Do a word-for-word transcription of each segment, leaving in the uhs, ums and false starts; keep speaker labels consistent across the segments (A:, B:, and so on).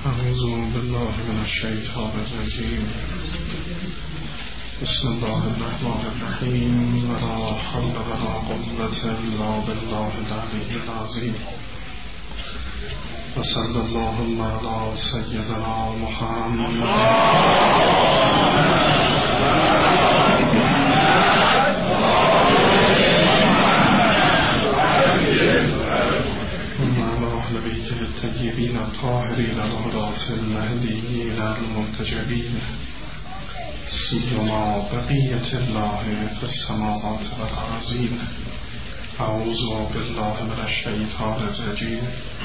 A: أعوذ بالله من الشيطان الرجيم. بسم الله الرحمن الرحيم. ولا حول ولا قوة إلا بالله العلي العظيم. وصلى الله على سيدنا محمد الطيبين الطاهرين الهداة المهديين المنتجبين سيما بقية الله في السماوات والأرضين. أعوذ بالله من الشيطان الرجيم.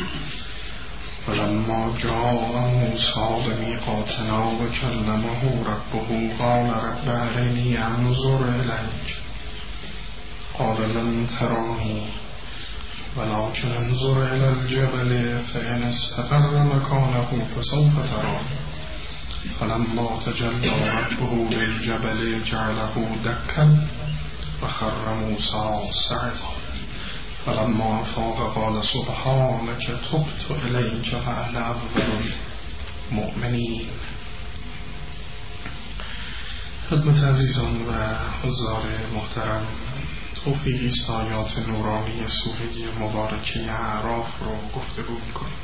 A: ولما جاء موسى لميقاتنا وكلمه ربه قال رب أرني أنظر إليك قال لن تراني ولكن انظر إلى الجبل فإن استقر مكانه فسوف تراني. فلما تجلى ربه للجبل جعله دكا وخر موسى صعقا. فلما أفاق قال سبحانك تبت إليك وأنا أول المؤمنين. خدمت عزیزان و حضار محترم، توفیق است آیات نورانی سوره مبارکه اعراف رو گفتگو می‌کنیم.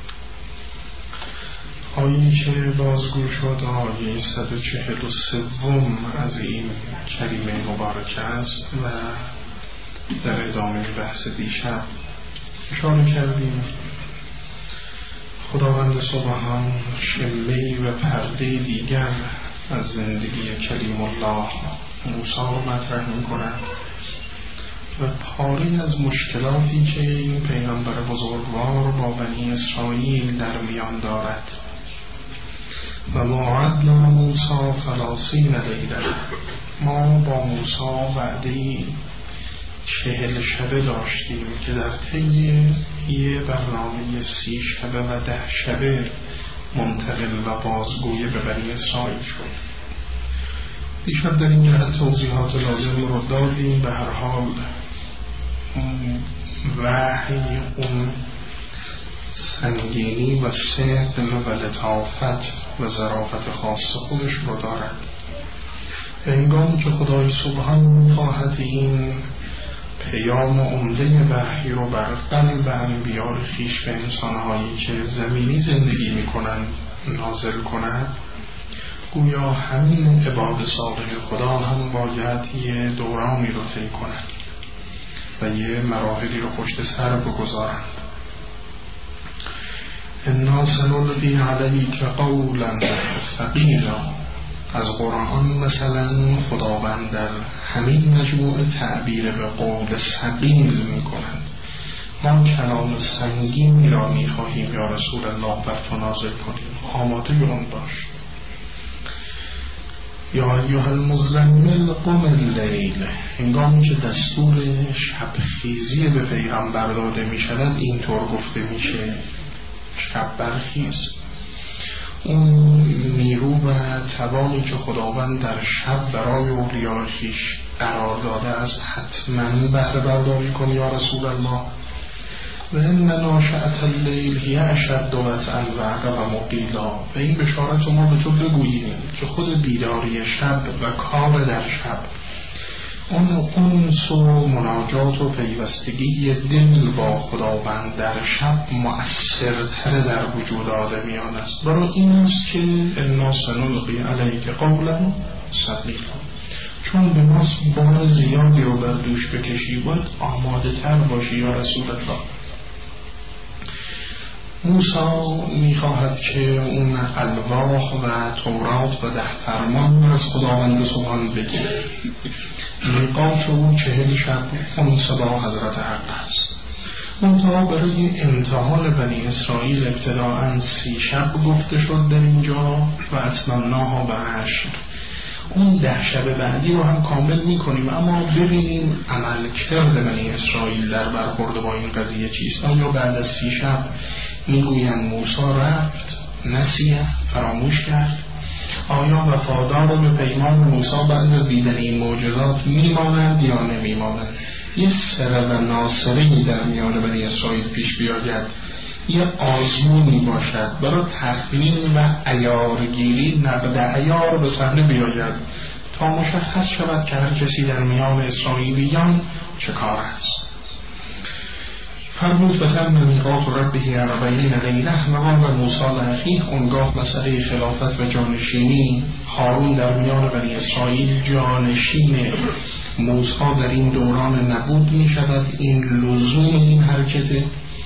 A: آیه‌ای که بازگو شد آیه صد و چهل و سه از این کریمه مبارکه است و در ادامه بحث دیشب اشاره کردیم خداوند سبحان شمه‌ای و پرده دیگر از زندگی کلیم الله موسی رو مطرح می‌کند و پاری از مشکلاتی که این پیغمبر بزرگوار با بنی اسرائیل در میان دارد. و وعدنا موسی ثلاثین لیلة، ما با موسی وعده چهل شبه داشتیم که در طی یه برنامه سی شبه و ده شبه منتقل و بازگوی به بنی اسرائیل شد. دیشب در این جهت توضیحات لازم رو دادیم. به هر حال وحی اون سنگینی و ثقل و لطافت و ظرافت خاص خودش رو دارد. هنگامی که خدای سبحان می‌خواهد این پیام عمده وحی رو بر قلب انبیاء خویش به انسان‌هایی که زمینی زندگی می‌کنند نازل کند، گویا همین عباد صالح خدا هم باید یه دورانی رو طی کنند و یه مراحلی رو پشت سر بگذارند. انا سنلقی علیک قولا ثقیلا. از قرآن مثلا خداوند در همین مجموعه تعبیر به قول ثقیل می کند. ما کلام سنگین را می خواهیم یا رسول الله بر تو نازل کنیم، آماده اون باش. یا ایها المزمل قم اللیل، هنگامی که دستور شبخیزی به پیغمبر داده می شود اینطور گفته میشه شب برخیز. اون نیرو و توانی که خداوند در شب برای اولیاء خویش قرار داده است حتما بهره برداری کن یا رسول الله. و ان ناشئة اللیل هی اشد وطئا و اقوم مقیلا. و این بشارت ما به تو بگوییم که خود بیداری شب و کار در شب، اون انس و مناجات و پیوستگی دل با خداوند در شب مؤثرتر در وجود آدمیان است. برای این است که انا سنلقی علیک قولا ثقیلا، چون به ماست بار زیادی رو بر دوش بکشی، باید آماده تر باشی یا رسول الله. موسی میخواهد که اون الواح و تورات و ده فرمان از خداوند سبحان بگیره. میقات او چهل شب اون صدا حضرت حق است. منتها برای امتحان بنی اسرائیل ابتداعاً سی شب گفته شد در اینجا و اتممناها به عشر. اون ده شب بعدی رو هم کامل میکنیم، اما ببینیم عمل کرد بنی اسرائیل در برخورد با این قضیه چیست. آیا بعد از سی شب میگویند موسی رفت، نسیه، فراموش کرد؟ آیا وفادار به پیمان موسی بعد از دیدن این معجزات میمانند یا نمیمانند؟ یه سر و ناصری در میان بنی اسرائیل پیش بیاید یه آزمونی باشد برای تصمیم و عیارگیری، نقد عیار به صحنه بیاید تا مشخص شود که هر کسی در میان اسرائیلیان چه کار است. فرمود فتم میقات ربه اربعین لیله و قال موسی لاخیه. اونگاه مسئله خلافت و جانشینی هارون در میان بنی اسرائیل جانشین موسی در این دوران نبود می شود. این لزوم این حرکت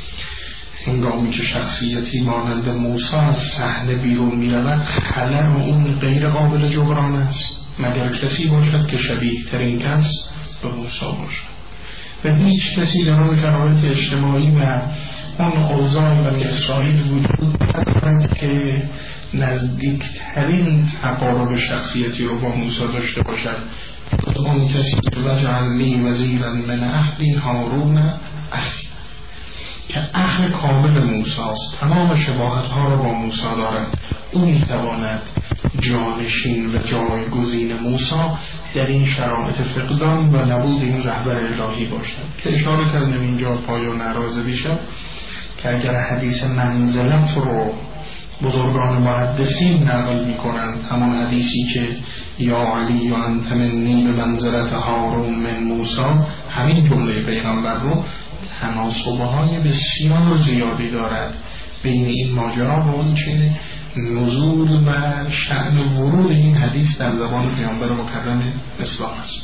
A: هنگامی که شخصیتی مانند موسی از صحنه بیرون می رود، خلل اون غیر قابل جبران است مگر کسی باشد که شبیه ترین کس به موسی باشد. و هیچ کسی در اون شرایط اجتماعی و اون اوضاع بنی اسرائیل وجود ندارد که نزدیکترین تقارب شخصیتی رو با موسی داشته باشد. اون کسی که وجعل لی وزیرا من اهلی هارون اخی، که اخ کامل موسی است، تمام شباهت ها رو با موسی دارد. او میتواند جانشین و جایگزین موسی در این شرایط فقدان و نبود این رهبر الهی باشد. که اشاره کردم اینجا پایان عرضه بیشم که اگر حدیث منزلت رو بزرگان محدثین نقل می کنند، همون حدیثی که یا علی و انت منی به منزلت هارون من موسی، همین جمله پیغمبر رو تناسبه های بسیار زیادی دارد بین این ماجرا و اون چه نزول و شأن ورود این حدیث در زبان پیامبر مکرم اسلام است.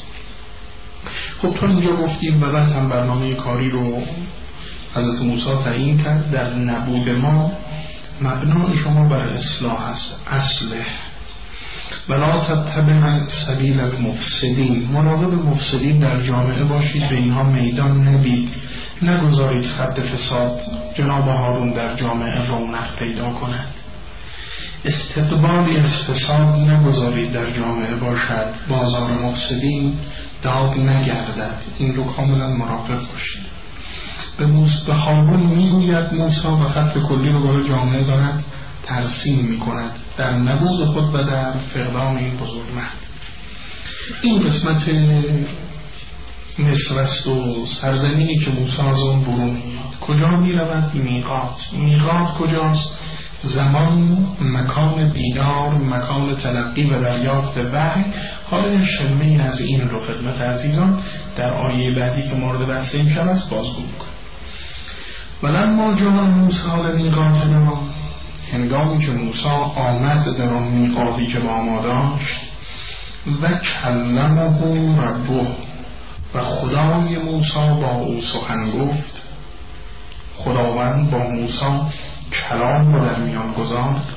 A: خب تا اینجا گفتیم و بعد هم برنامه کاری رو حضرت موسی تعیین کرد. در نبود ما مبنای شما بر اصلاح است، اصلح ولا تتبع سبیل المفسدین. مراقب مفسدین در جامعه باشید، به اینها میدان ندید، نگذارید خط فساد جناب هارون در جامعه رونق پیدا کند. استقبالی از فساد نگذارید در جامعه باشد، بازار مفسدین داغ نگردد. این رو کاملا مراقب باشید. به موسی به هارون میگوید موسی و خط کلی رو برای جامعه دارد ترسیم میکند در نبود خود و در فقدان این بزرگمرد. این قسمت مصر است و سرزمینی که موسی از اون برون میاد. کجا میرود؟ میقات. میقات کجاست؟ زمان، مکان دیدار، مکان تلقی و دریافت وحی. حالا شمه از این رو خدمت عزیزان در آیه بعدی که مورد بحث امشب است بازگو میکنم. ولما جاء موسی لمیقاتنا، هنگامی که موسی آمد در آن میقاتی که با ما داشت، و کلمه ربه، و خدای موسی با او سخن گفت. خداوند با موسی کلام رو در میان گذارد.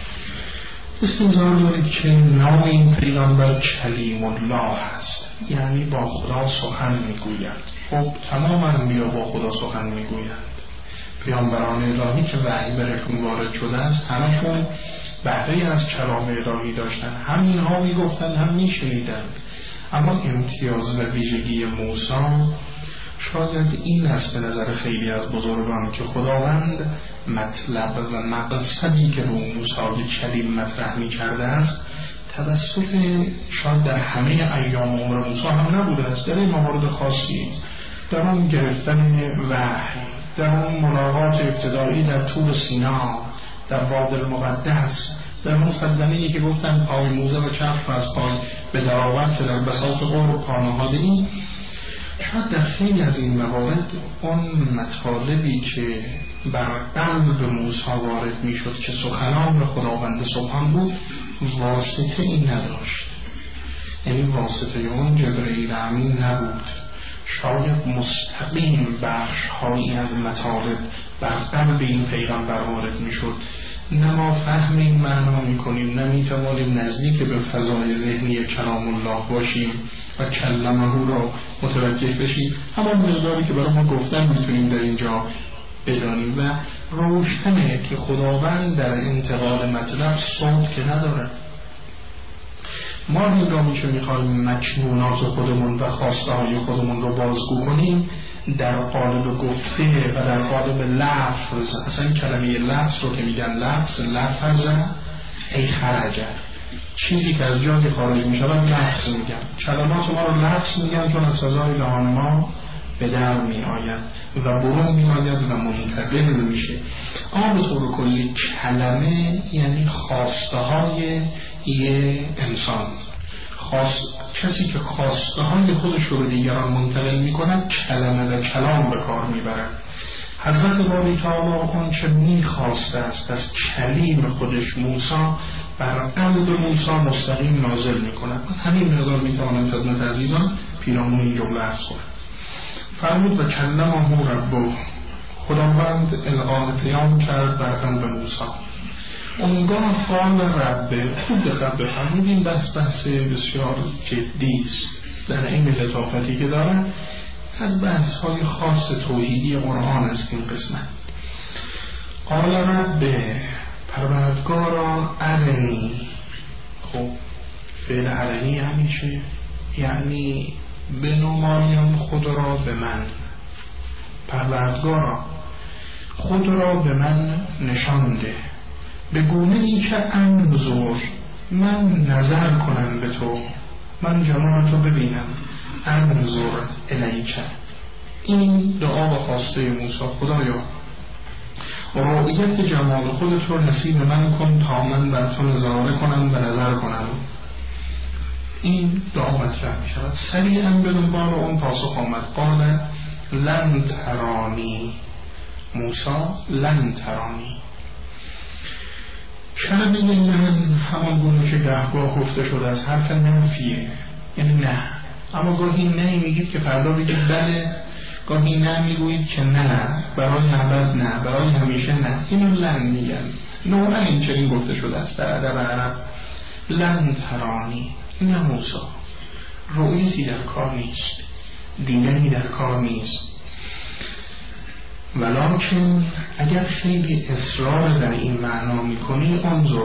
A: استنظار دارید که نام این پیغمبر کلیم الله هست، یعنی با خدا سخن میگوید. خب تمام انبیا با خدا سخن میگویند. پیامبران الهی که وحی برشون وارد شده است همشون بهره از کلام الهی داشتن، هم اینها میگفتن هم میشنیدن. اما امتیاز و ویژگی موسی شاید این است به نظر خیلی از بزرگان که خداوند مطلب و مقصدی که رو موسی کلیم مطرح می کرده است توسط شاید در همه ایام عمر موسی هم نبوده است. در این موارد خاصی، در اون گرفتن وحی، در اون ملاقات ابتدایی در طور سینا، در وادی المقدس، در اون سرزمینی که گفتن پای موزه و کف و از پای به درآورد که در بساط قرب پانهاده این، شاید در خیلی از این موارد اون مطالبی که بر قلب به موسی وارد می شد که سخنان به خداوند سبحان بود واسطه این نداشت. یعنی واسطه اون جبرئیل امین نبود. شاید مستقیم بخش هایی از مطالب بر قلب این پیغمبر وارد می شد. نه ما فهم این معنا می کنیم، نه می توانیم نزدیک به فضای ذهنی کلام الله باشیم و کلمه را متوجه بشیم. همان مقداری که برای ما گفتن میتونیم در اینجا بدانیم و روشنه که خداوند در انتقال مطلب صوت که ندارد. ما هنگامی که میخوایم مکنونات خودمون و خواسته های خودمون رو بازگو کنیم در قالب گفته و در قالب لفظ، اصلا کلمه لفظ رو که میگن لفظ لفظ ای خرجه، چیزی که از جای خارج میشود لفظ میگن. کلمات ما رو لفظ میگن چون از فضای دهان ما به در می آید و برون می آید و منتقل میشه. اما به طور کلی کلمه یعنی خواسته های یه انسان، خواست... کسی که خواسته های خودش رو به دیگران منتقل می کند کلمه و کلام به کار می برد. حضرت باری تعالی اون چه می خواسته است از کلیم خودش موسی بر قلب موسی مستقیم نازل می کند. همین مقدار می توانم خدمت عزیزان پیرامون این جمله عرض کنم. فرمود و کلمه ربه، خداوند القاء پیام کرد بر قلب موسی. اونگاه قال ربه، خوب دقت بفرمایید این بحث بحث بسیار جدی است در این لطافتی که دارد، از بحث های خاص توحیدی قرآن است این قسمت. قال ربه، پروردگارا ارنی. خب فعل ارنی یعنی چه؟ یعنی بنمایم خود را به من. پروردگارا خود را به من نشان ده، به گونه ای که انظر، من نظر کنم به تو، من جمال تو ببینم. انظر الیک، این دعا و خواسته موسی. خدایا رؤیت جمال خودت رو نصیب من کن تا من بر تو نظاره کنم و نظر کنم. این دعا مطرح می شود. سریعا به دنبال اون پاسخ آمد. قال لن ترانی، موسی لن ترانی. کلمه لن همان گونه که گهگاه گفته شده از حرف نفیه، یعنی نه. اما گاهی نه میگید که فردا بگید بله، گاهی نه میگویید که نه، برای ابد نه، برای همیشه نه. اینو لن میگن. نوعا این چنین گفته شده است در ادب عرب. لن ترانی، نه موسی، رؤیتی در کار نیست، دیدنی در کار نیست. ولکن اگر خیلی اصرار در این معنا میکنی، انظر،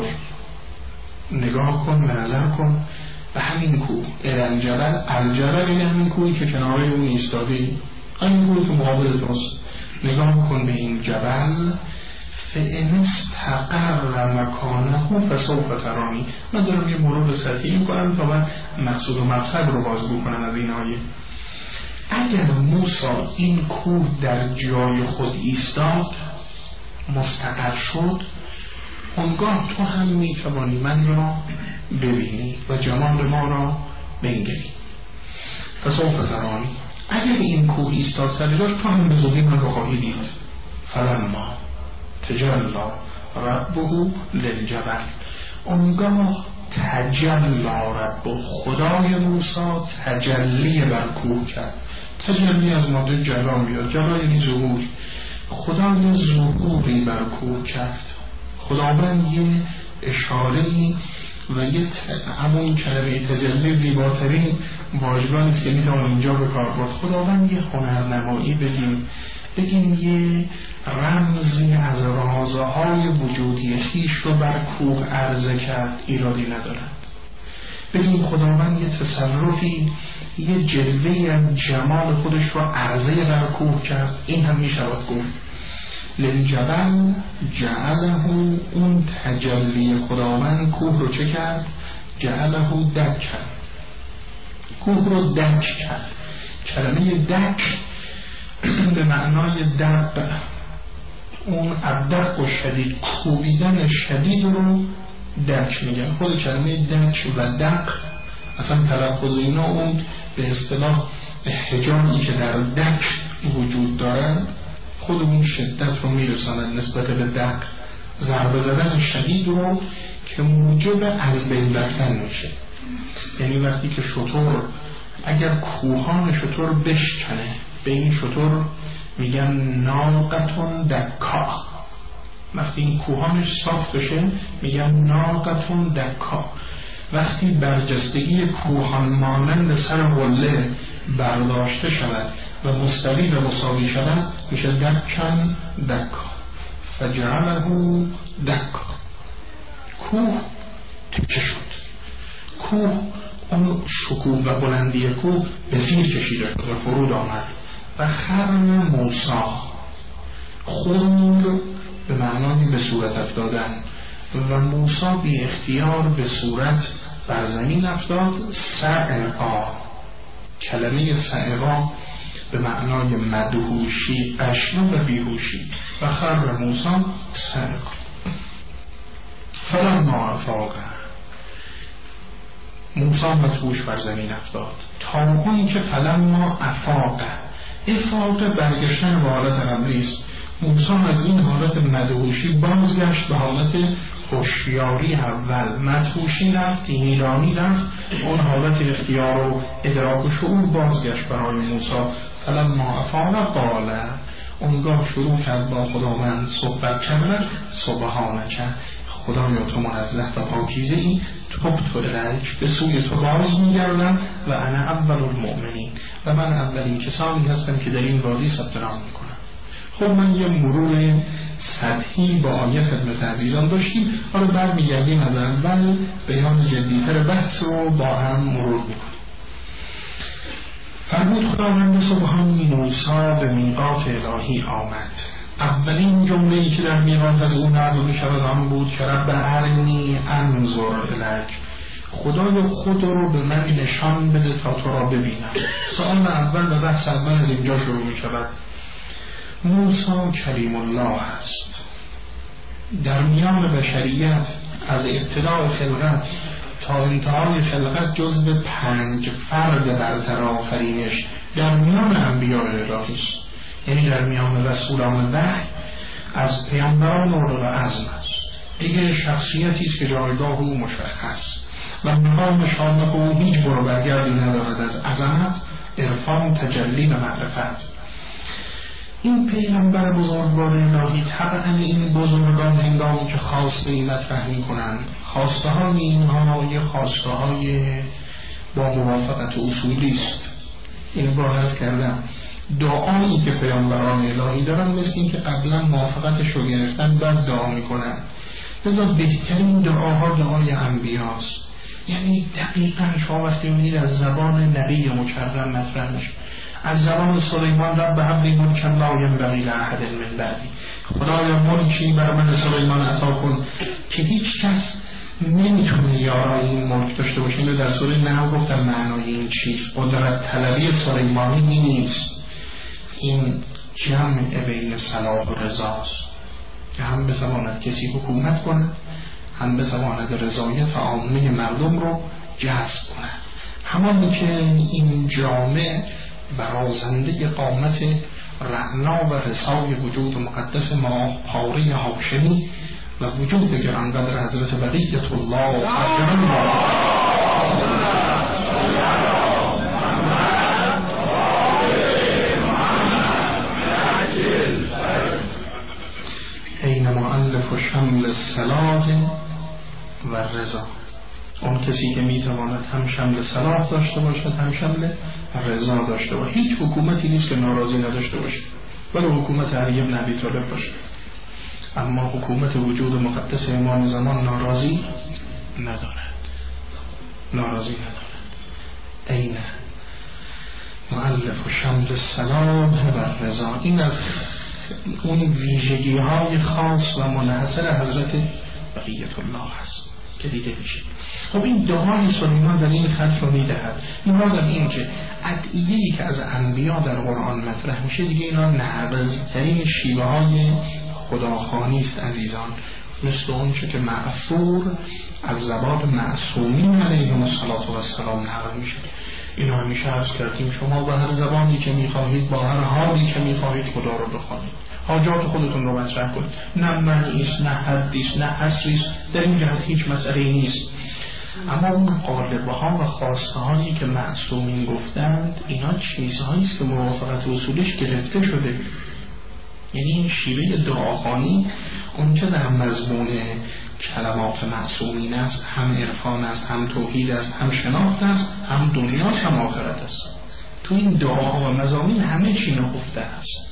A: نگاه کن و نظر کن به همین کوه. الجبل، الجبل این همین کوهی که کناره اون ایستادی، این کوهی که مقابل توست. نگاه کن به این جبل. فإن استقر مکانه فسوف ترانی. من دارم یه مرور سطحی میکنم تا من مقصود و مقصد رو بازگو کنم از این آیه. اگر موسی این کوه در جای خود ایستاد، مستقر شد، اونگاه تو هم میتوانی من را ببینی و جمال ما را بنگری. فسوف ترانی، اگر این کوه ایستاد سر جاش، تو هم به زودی من را خواهی دید. فلما تجلی ربه للجبل، اونگاه تجلی ربه، خدای موسی تجلی بر کوه کرد. تجلی از ماده جلا میاد، جلا یعنی ظهور. خدای ظهوری بر کوه کرد. خداوند یه اشاره‌ای و یه همون کلمه تجلی زیباترین واژگانی است که میتوان اینجا به کار برد. خداوند یه هنرنمایی بگیم بگیم یه رمزی از رازهای وجودی خویش رو بر کوه عرضه کرد، ایرادی ندارد. بگیم خداوند یه تصرفی، یه جلوه‌ای از جمال خودش رو عرضه بر کوه کرد، این هم میشود گفت. للجبل جعله، اون تجلی خداوند کوه رو چه کرد؟ جعله دک کرد، کوه رو دک کرد. کلمه دک به معنای دق، اون الدق و شدید، کوبیدن شدید رو دک میگن. خود کلمه دک و دق اصلا تلفظ اینا اون به اصطلاح حجامی که در دک وجود دارد خود اون شدت رو میرساند نسبت به دق، ضربه زدن شدید رو که موجب از بین رفتن میشه. یعنی وقتی که شتر، اگر کوهان شتر بشکنه، به این شتر میگن ناقتون دکا. وقتی این کوهانش صاف بشه میگن ناقتون دکا. وقتی برجستگی کوهان مانند سر قله برداشته شود و مستوی و مساوی شود میشه دکن دکا. فجعله دکا، کوه تکه شد. کوه، اون شکوه و بلندی کوه به زیر کشیده شد و فرود آمد. و خرم موسی، خور به معنای به صورت افتادن، و موسی بی اختیار به صورت بر زمین افتاد. سعقا، کلمه سعقا به معنای مدهوشی، اشنا و بیهوشی. و خر موسی سرک فلما افاق، موسی مدهوش بر زمین افتاد تا اون که فلما افاق، افاق برگشتن به حالت قبلی است. موسی از این حالت مدهوشی بازگشت به حالت هوشیاری اول. مدهوشی رفت، ایرانی رفت، اون حالت اختیار و ادراک و شعور بازگشت برای موسی. فلما افاق قال، اونگاه شروع کرد با خداوند صحبت کردن. سبحانک، خدایا تو منزه و پاکیزه ای، تبت الیک، به سوی تو باز میگردم، و انا اول المؤمنین، و من اولین کسانی هستم که در این وادی ثبت نام میکنم. خب من یه مرور سطحی با آیه خدمت عزیزان داشتیم، حالا برمیگردیم از اول بیان جدیتر بحث رو با هم مرور میکنیم. فرمود خداوند سبحان موسی به میقات الهی آمد. اولین جمله‌ای که در میقات از اون نقل می‌شود آن بود که رب ارنی انظر الیک، خدای خود رو به من نشان بده تا تو را ببینم. سوال اول و بحث اول از اینجا شروع می‌شود. موسی کلیم الله است. در میان بشریت از ابتداء خلقت تا انتهای خلقت جزو پنج فرد برتر آفرینش در میان انبیاء الهی است. یعنی در میان رسولان وحی از پیامبران اولوالعزم است. دیگه شخصیتی است که جایگاه او مشخص و مقام شامخ او هیچ برو برگردی ندارد از عظمت، عرفان، تجلی و معرفت. این پیغمبر بزرگوار الهی طبعا این بزرگان هنگامی که خواسته این مطرح میکنند، خواسته های اینها یه خواسته های با موافقت اصولی است. این بار عرض کردم دعایی که پیامبران الهی دارن مثل این که قبلا موافقتش رو گرفتن بعد دعا میکنن. لذا بهترین دعاها دعای انبیاست. یعنی دقیقا شما وقتی می‌بینید از زبان نبی مکرم مطرح میشه، از زبان سلیمان رب هب لی ملکا لا ینبغی لأحد من بعدی، خدایا ملکی بر من سلیمان عطا کن که هیچ کس نمیتونه یارای این ملک داشته باشه. اینو در سوره نحل گفتم معنای این چیز قدرت طلبی سلیمانی نیست. این جمع بین صلاح و رضاست که هم بتواند کسی حکومت کنه، هم بتواند رضایت عامه مردم رو جذب کنه. همانی که این جامع برازنده قامت رعنا و رسای وجود مقدس ما پاره هاشمی و وجود گرانقدر حضرت بقیت الله اکرم این مؤلف و شمل صلاح و رضا، اون کسی که میتواند هم شمل صلاح داشته باشد هم شمل رضا داشته باشه. هیچ حکومتی نیست که ناراضی نداشته باشه، ولی حکومت علی بن ابی طالب باشه، اما حکومت وجود مقدس امام زمان ناراضی ندارد، ناراضی ندارد. این مؤلف و شمل صلاح و رضا، این از اون ویژگی های خاص و منحصر حضرت بقیت الله هست که دیده میشه. خب این دعای سلیمان در این خط رو میدهد. این را در این که ادعیه‌ای که از انبیا در قرآن مطرح میشه دیگه اینا نقض‌ترین شیوه های خداخوانی است عزیزان، مثل اون چه که معصور از زبان معصومین علیهم السلام نقل میشه. اینا همیشه عرض کردیم شما با هر زبانی که میخواهید، با هر حالی که میخواهید خدا رو بخوانید، حاجات خودتون رو مطرح کنید. نه معنیست، نه حدیست، نه حصریست، در این جهت هیچ مسئله نیست. اما اون قالبه ها و خواسته هایی که معصومین گفتند اینا چیزهایی است که موافقت اصولش گرفته شده. یعنی این شیوه دعاخوانی اون که در مضمون کلمات معصومین است، هم عرفان است، هم توحید است، هم شناخت است، هم دنیاست، هم آخرت است. تو این دعاها و مضامین همه چی نهفته است.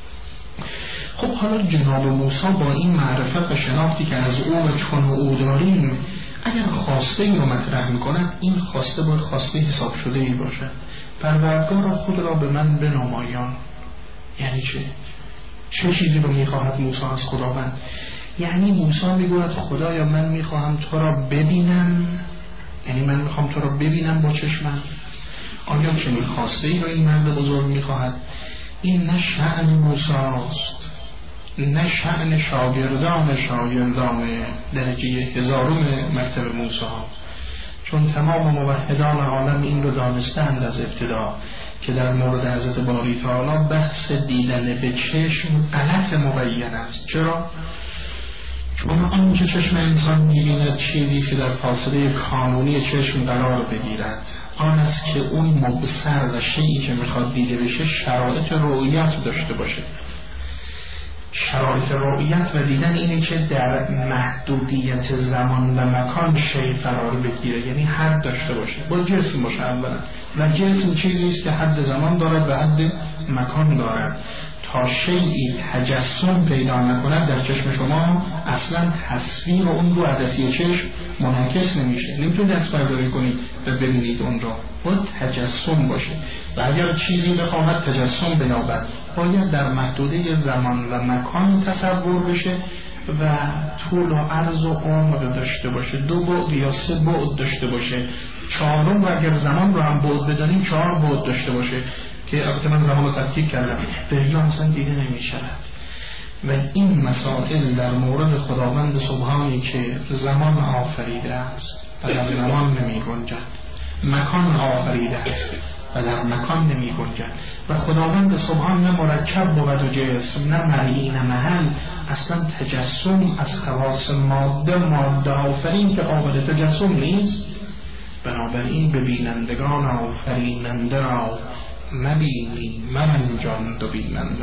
A: خب حالا جناب موسی با این معرفت و شناختی که از او و چون او داریم، اگر خواسته ای رو مطرح میکنن، این خواسته باید خواسته حساب شده ای باشه. پروردگار خود را به من بنمایان. یعنی چه؟ چه چیزی رو میخواهد موسی از خداوند؟ یعنی موسی میگوید خدایا من میخواهم تو را ببینم، یعنی من میخوام تو را ببینم با چشمم. آیا چنین خواسته ای را این مرد بزرگ میخواهد؟ این نه شأن موسی است، نه شأن شاگردان شاگردان درجه هزارم مکتب موسی، چون تمام موحدان عالم این رو دانستند از ابتدا که در مورد حضرت باری تعالی بحث دیدن به چشم غلط مبین است. چرا؟ چون آنچه چشم انسان می‌بیند چیزی که در فاصله کانونی چشم قرار بگیرد آن است که اون مبصر و شیئی که میخواد دیده بشه شرایط رؤیت داشته باشه. شرایط رؤیت و دیدن اینه که در محدودیت زمان و مکان شیء قرار بگیره، یعنی حد داشته باشه، با جسم باشه اولا، و جسم چیزی است که حد زمان دارد و حد مکان دارد. تا شیئی تجسم پیدا نکند در چشم شما اصلا تصویر اون رو عدسی چشم منعکس نمیشه، نمیتونید دست برداری کنید و ببینید اون رو، باید تجسم باشه. و اگر چیزی بخواهد تجسم بیابد باید در محدوده زمان و مکان تصور بشه و طول و عرض و عمق داشته باشه، دو بعد یا سه بعد داشته باشه، چهارم و اگر زمان رو هم بعد بدانیم چهار بعد داشته باشه که البته من زمان رو تفکیک کردم، دریا اصلا دیده نمی شود. و این مسائل در مورد خداوند سبحانی که زمان آفریده است و در زمان نمی گنجد، مکان آفریده است و در مکان نمی گنجد، و خداوند سبحان نه مرکب بود و جسم، نه مرئی نه محل، اصلا تجسم از خواص ماده ماده آفرین که قابل تجسم نیست. بنابراین ببینندگان آفریننده را مبینی من جان دو بیننده.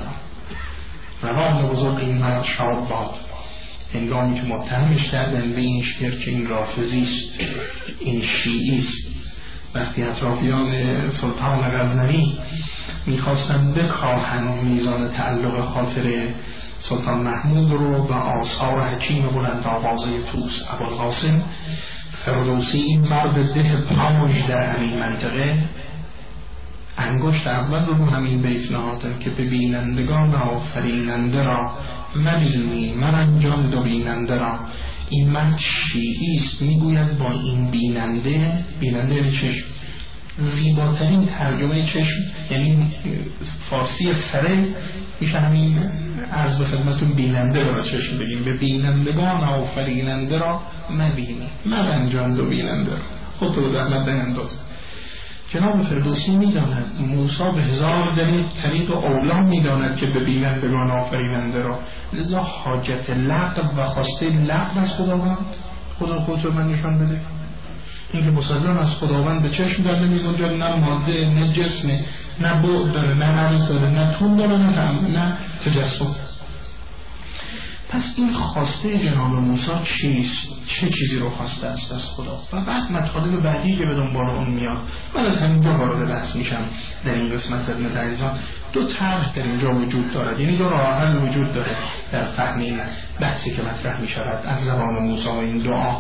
A: روان بزرگ این مرد شاد باد هنگامی که متهمش کردن به این شکر که این رافضی است، این شیعی است. وقتی اطرافیان سلطان غزنوی میخواستن بکاهن میزان تعلق خاطر سلطان محمود رو به آثار حکیم بلند آوازه توس ابوالقاسم فردوسی، این مرد ده پاش در همین منطقه انگشت اول رو همین بیت نهادن که ببینندگان آفریننده را مبینی من جان دو بیننده را. این مرد شیعی است، میگوید با این بیننده، بیننده چشم، زیباترین ترجمه چشم یعنی فارسی سره میشه همین عرض به خدمتون بیننده را چشم بگیم، به بینندگان آفریننده را مبینی من جان دو بیننده را. خود تو زحمت نینداز. جناب فردوسی میداند موسی به هزار دلیل طریق و اولا میداند که به بینندگان آفریننده را، لذا حاجت لقب و خواسته لقب از خداوند خدا خود رو من نشان بده. این که مسلم از خداوند به چشم در نمیگنجد، نه ماده نه جسم، نه بعد داره نه عرض داره نه طول داره نه, نه تجسم. پس این خواسته جناب موسی چیست؟ چه چیزی رو خواسته است از خدا؟ و بعد مطالب بعدی که به دنبال اون میاد، من از همینجا وارد بحث میشم در این قسمت ابن دریزان. دو طرح در اینجا وجود دارد، یعنی دو راه حل وجود داره در فهم این بحثی که مطرح میشود از زبان موسی و این دعا.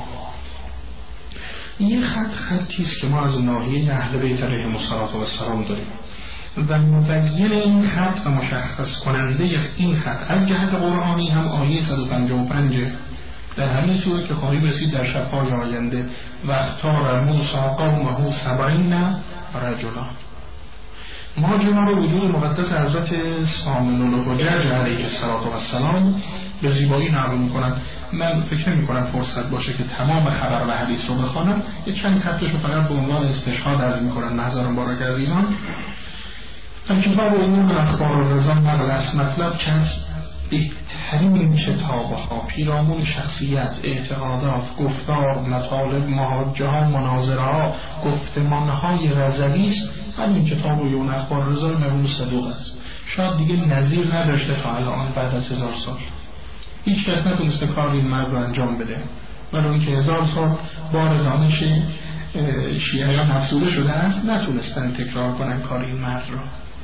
A: یه خط خطی است که ما از ناحیه اهل بیت علیهم السلام داریم و مبین این خط و مشخص کننده این خط از جهت قرآنی هم آیه صد و پنجاه و پنج در همین سوره که خواهیم رسید در شب‌های آینده و اختار موسی قومه سبعین رجلا. ماجرا رو وجود مقدس حضرت سامن الحجج علیه السلام به زیبایی نقل میکنن. من فکر نمی‌کنم فرصت باشه که تمام خبر و حدیث رو بخوانم، یه چند خطش رو فقط به عنوان استشهاد عرض میکنن محضر مبارک عزیزان. کتاب علوم اخبار و رضا نقل از مطلب چند بهترین کتاب ها پیرامون شخصیت، اعتقادات، گفتار، مطالب، محاجه ها، مناظره ها، گفتمان های غزلی است. همین کتاب علوم اخبار و رضا مرحوم صدوق است. شاید دیگه نظیر نداشته تا الان بعد از هزار سال هیچ کس نتونسته کار این مرد رو انجام بده، ولی اون که هزار سال بار دانش شیعیان افزوده شده است نتونستن تکرار کنن کار این مرد رو.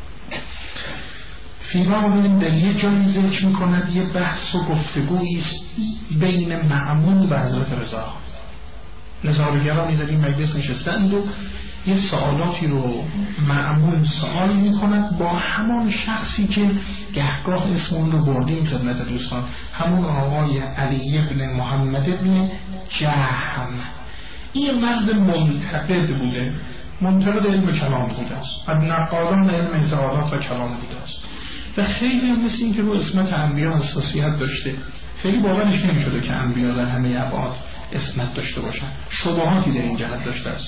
A: فیما رو در یه جایی ذکر میکند یه بحث و گفتگویی است بین مأمون و حضرت رضا. نظارگرانی در این مجلس نشستند و یه سوالاتی رو مأمون سوال میکند با همون شخصی که گهگاه اسم اون رو بردیم خدمت دوستان، همون آقای علی ابن محمد ابن جهم. این مرد منتقد بوده، منتقد علم کلام بوده است، از نقادان علم اعتقادات و کلام بوده است و خیلی هم مثل این که رو اسمت انبیا حساسیت داشته. خیلی باورش نمی‌شده که انبیا در همه ابعاد اسمت داشته باشن، شبهاتی در این جهت داشته است.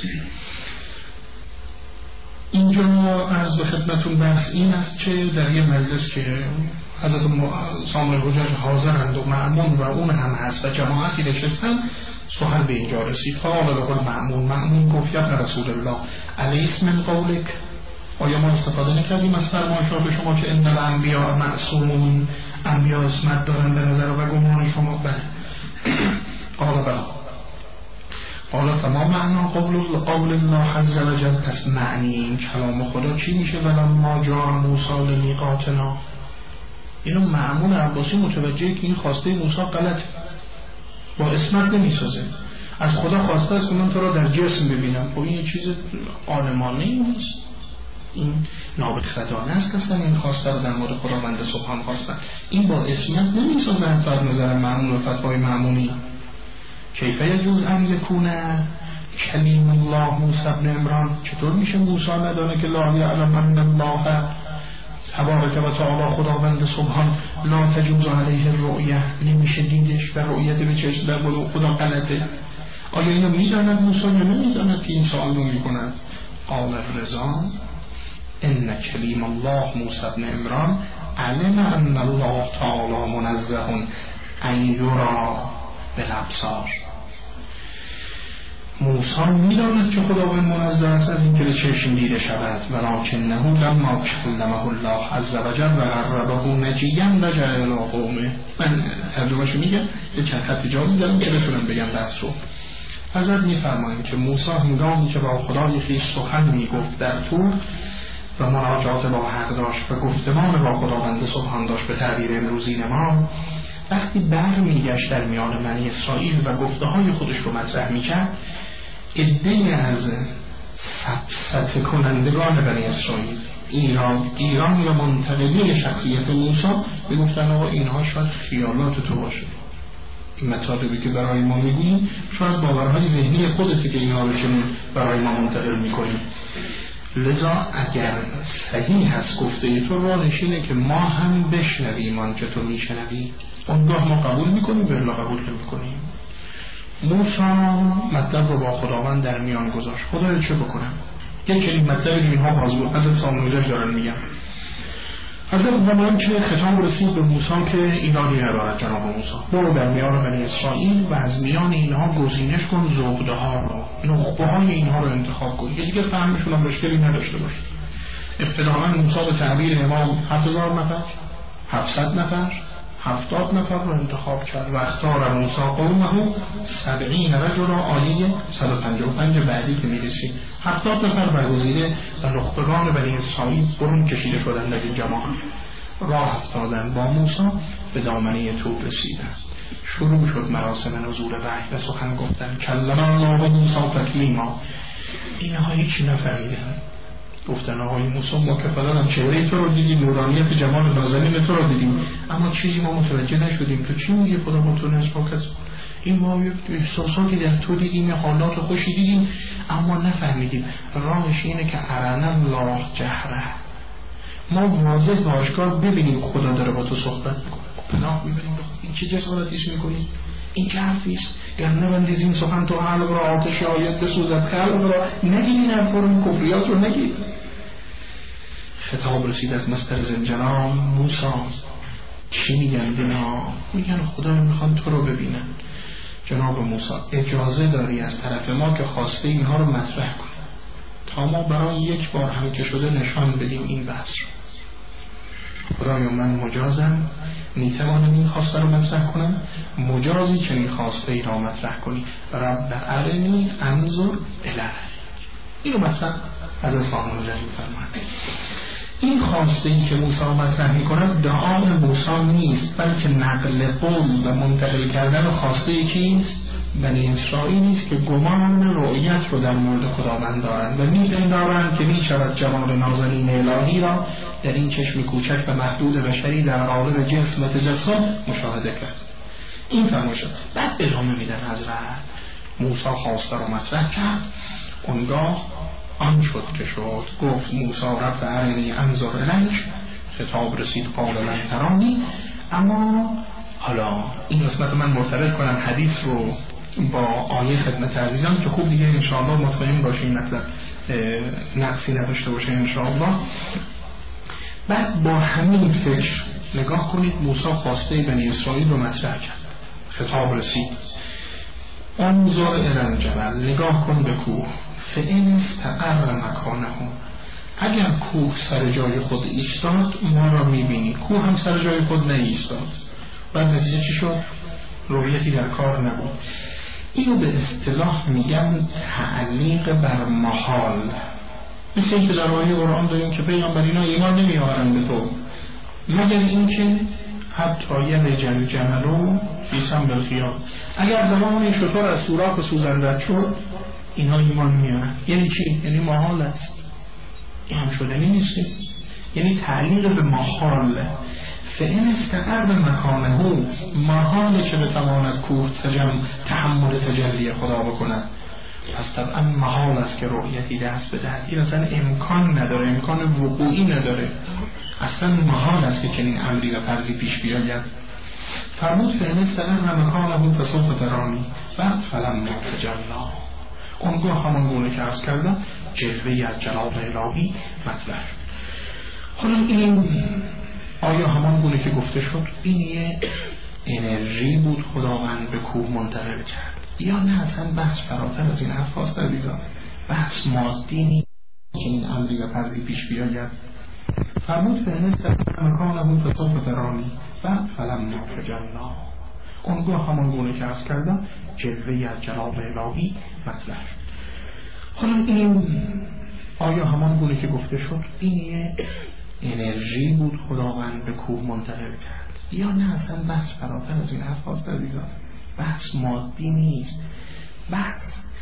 A: اینجا عرض به خدمتون بحث این است که در یه مجلس که حضرت سامع الحجج حاضرند و مأمون و اون هم هست و جماعتی نشستن، سخن به اینجا رسید. فقال له المأمون، مأمون گفت یا رسول الله الیس من قولک، آیا ما استفاده نکردیم از فرمایشات شما که ان الانبیاء معصومون، انبیا اسمت دارن به نظر و گمان شما؟ بله. قال بله. قال فما معنا قول قول الله عز وجل، پس معنی این کلام خدا چی میشه؟ ولما جاء موسی لمیقاتنا. اینو مأمون عباسی متوجه که این خواسته موسی غلط، با اسمت نمیسازه، از خدا خواسته است که من تو را در جسم ببینم. خب این چیز عالمانه نیست، این نابخردانه است اصلا این خواسته رو در مورد خداوند سبحان خواستن. این با اسمت نمیسازه حتی از نظر مأمون و فتوای مأمونی. کیف یجوز ان یکون کلیم الله موسی بن عمران، چطور میشه موسی ندانه که لا یعلم ان الله تبارک و تعالی خداوند سبحان لا تجوز علیه الرؤیه، نمیشه دیدش و رؤیت به چشم در مورد خدا غلطه؟ آیا اینو میداند موسی یا نمیداند که این سوال رو میکند؟ قال رضا ان کلیم الله موسی بن عمران علم ان الله تعالی منزه ان یرا بالابصار. موسی میداند که خداوند منزه است از اینکه به چشم دیده شود، ولکنه لما کلمه الله عز وجل و قربه نجیا رجع الی قومه. من ترجمه‌شو میگم، یه چند خط جا میذارم که بتونم بگم درس رو. حضرت میفرمایند که موسی هنگامی که با خدای خویش سخن میگفت در طور و مناجات با حق داشت و گفتمان با خداوند سبحان داشت، به تعبیر امروزی ما، وقتی بر میگشت در میان بنی اسرائیل و گفته های خودش رو مطرح میکرد، عده‌ای از سطح کنندگان بنی اسرائیل، ایران ایران و منتقدین شخصیت موسی، بگفتن آقا اینها شاید خیالات تو باشه، این مطالبی که برای ما میگوییم شاید باورهای ذهنی خودته که اینها رو چنین برای ما منتقل میکنیم. لذا اگر صحیح هست گفته تو، راهش اینه که ما هم بشنویم آنچه تو میشنوی، اونگاه ما قبول میکنیم، به الله قبول نمیکنیم. موسی مطلب رو با خداوند در میان گذاشت. خدا چه بکنم؟ یک چنین مطلبی اینها باز بود. حضرت سامنوجه دارن میگم حضرت زمان که خطاب رسید به موسی که ایرانی ندارد جناب موسی، برو در میان بنی اسرائیل و از میان اینها گزینش کن زبده ها رو، نخبه های اینها رو انتخاب کن که دیگه فهمشون هم مشکلی نداشته باشه. ابتداءً موسی به تعبیر امام هفت هزار نفر، هفتصد نفر، هفتاد نفر رو انتخاب کرد و اختار موسی قومه سبعین رجل، آیه صد و پنجاه و پنج بعدی که میرسیم هفتاد نفر برگزیده و نخبگان بنی اسرائیل برون کشیده شدن از این جماعت، راه افتادن با موسی به دامنه طور رسیدن. شروع شد مراسم نزول وحی و سخن گفتن. کلم الله موسی تکلیما. اینها هیچ نفهمیدن، گفتن آقای موسی ما که فلان چهره تو رو دیدیم، نورانیت جمال نازنین تو رو دیدیم، اما چیزی ما متوجه نشدیم، تو چی میگی خدا ما تو نسبت کس این ما احساساتی در تو دیدیم، حالات خوشی دیدیم اما نفهمیدیم. راهش اینه که ارنا الله جهره، ما واضح و آشکار ببینیم خدا داره با تو صحبت میکنه، پناه میبریم. این چه جسارتیش میکنیم؟ این که حرفیست، گر نبندیز این سخن تو حلق را آتش آید بسوزد خلق را، نگید این حرف رو، این کفریات رو نگید. خطاب رسید از مستر زنجران موسی، چی میگن اینا؟ میگن خدا میخوان تو رو ببینن. جناب موسی اجازه داری از طرف ما که خواسته اینها رو مطرح کنیم تا ما برای یک بار هم که شده نشان بدیم این بحث رو. خدایا من مجازم، میتوانم این خواسته رو مطرح کنم، مجازی که این خواسته ای را مطرح کنی. رب ارنی انظر الیک. اینو مثلا از انسان مجاز میفرماید. این خواسته ای که موسی مطرح میکند دعای موسی نیست، بلکه نقل قول و منتقل کردن خواسته ای کیست؟ بنی اسرائیلی است که گمان رؤیت رو در مورد خداوند دارند و می‌پندارند که می‌شود جمال نازنین الهی را در این چشم کوچک و محدود بشری در قالب جسم و تجسم مشاهده کرد. این فرموده شد. بعد ادامه میدن حضرت موسی خواسته رو مطرح کرد. اونگاه آن شد که شد. گفت موسی رفع ارنی انظر الیک، خطاب رسید قال لن ترانی. اما حالا این قسمت من مرتبط کنم حدیث رو با آیه خدمت عزیزان که خوب دیگه انشاءالله مطمئن باشیم مطلب نقصی نداشته باشه انشاءالله. بعد با همین فکر نگاه کنید موسی خواسته بنی اسرائیل رو مطرح کرد. خطاب رسید انظر الی الجبل، نگاه کن به کوه، فإن استقر مکانه، اگر کوه سر جای خود ایستاد ما را میبینی. کوه هم سر جای خود نایستاد. بعد نتیجه چی شد؟ رویتی در کار نبود. اینو به اصطلاح میگن تعلیق بر محال. مثل اینکه در آیه قرآن داریم که پیامبر اینا ایمان نمیآورند به تو مگر اینکه حتی یلج جملو فی سم الخیاط، اگر زمان شطور از سوراخ سوزن رد شد اینا ایمان میارن. یعنی چی؟ یعنی محال است. این هم شدنی نیست، یعنی تعلیق به محال. فإن استقر مکانه، محاله که بتواند کوه تجم تحمل تجلی خدا بکند. پس طبعا محال است که رؤیتی دست به دست. این اصلا امکان نداره، امکان وقوعی نداره، اصلا محال است که چنین امری و فرضی پیش بیاید. فرمود فإن استقر مکانه فسوف ترانی. بعد فلما تجلی، اونگاه همان گونه که عرض کردم جلوه از جلال الهی مطلع شد. حالا این آیا همان گونه که گفته شد این یه انرژی بود خداوند به کوه منتقل کرد، یا نه اصلا بحث فراتر از این حرف هاست عزیزان؟ بحث مادی نیست که این امری و فرضی پیش بیاید. فرمود فإن استقر مکانه فسوف ترانی. بعد فلما تجلی، اونگاه همان گونه که عرض کردم جلوه از جلال الهی مطلع شد. حالا این آیا همان گونه که گفته شد این یه انرژی بود خداوند به کوه منتقل کرد، یا نه اصلا بحث فراتر از این حرف هاست عزیزان؟ بحث مادی نیست، بحث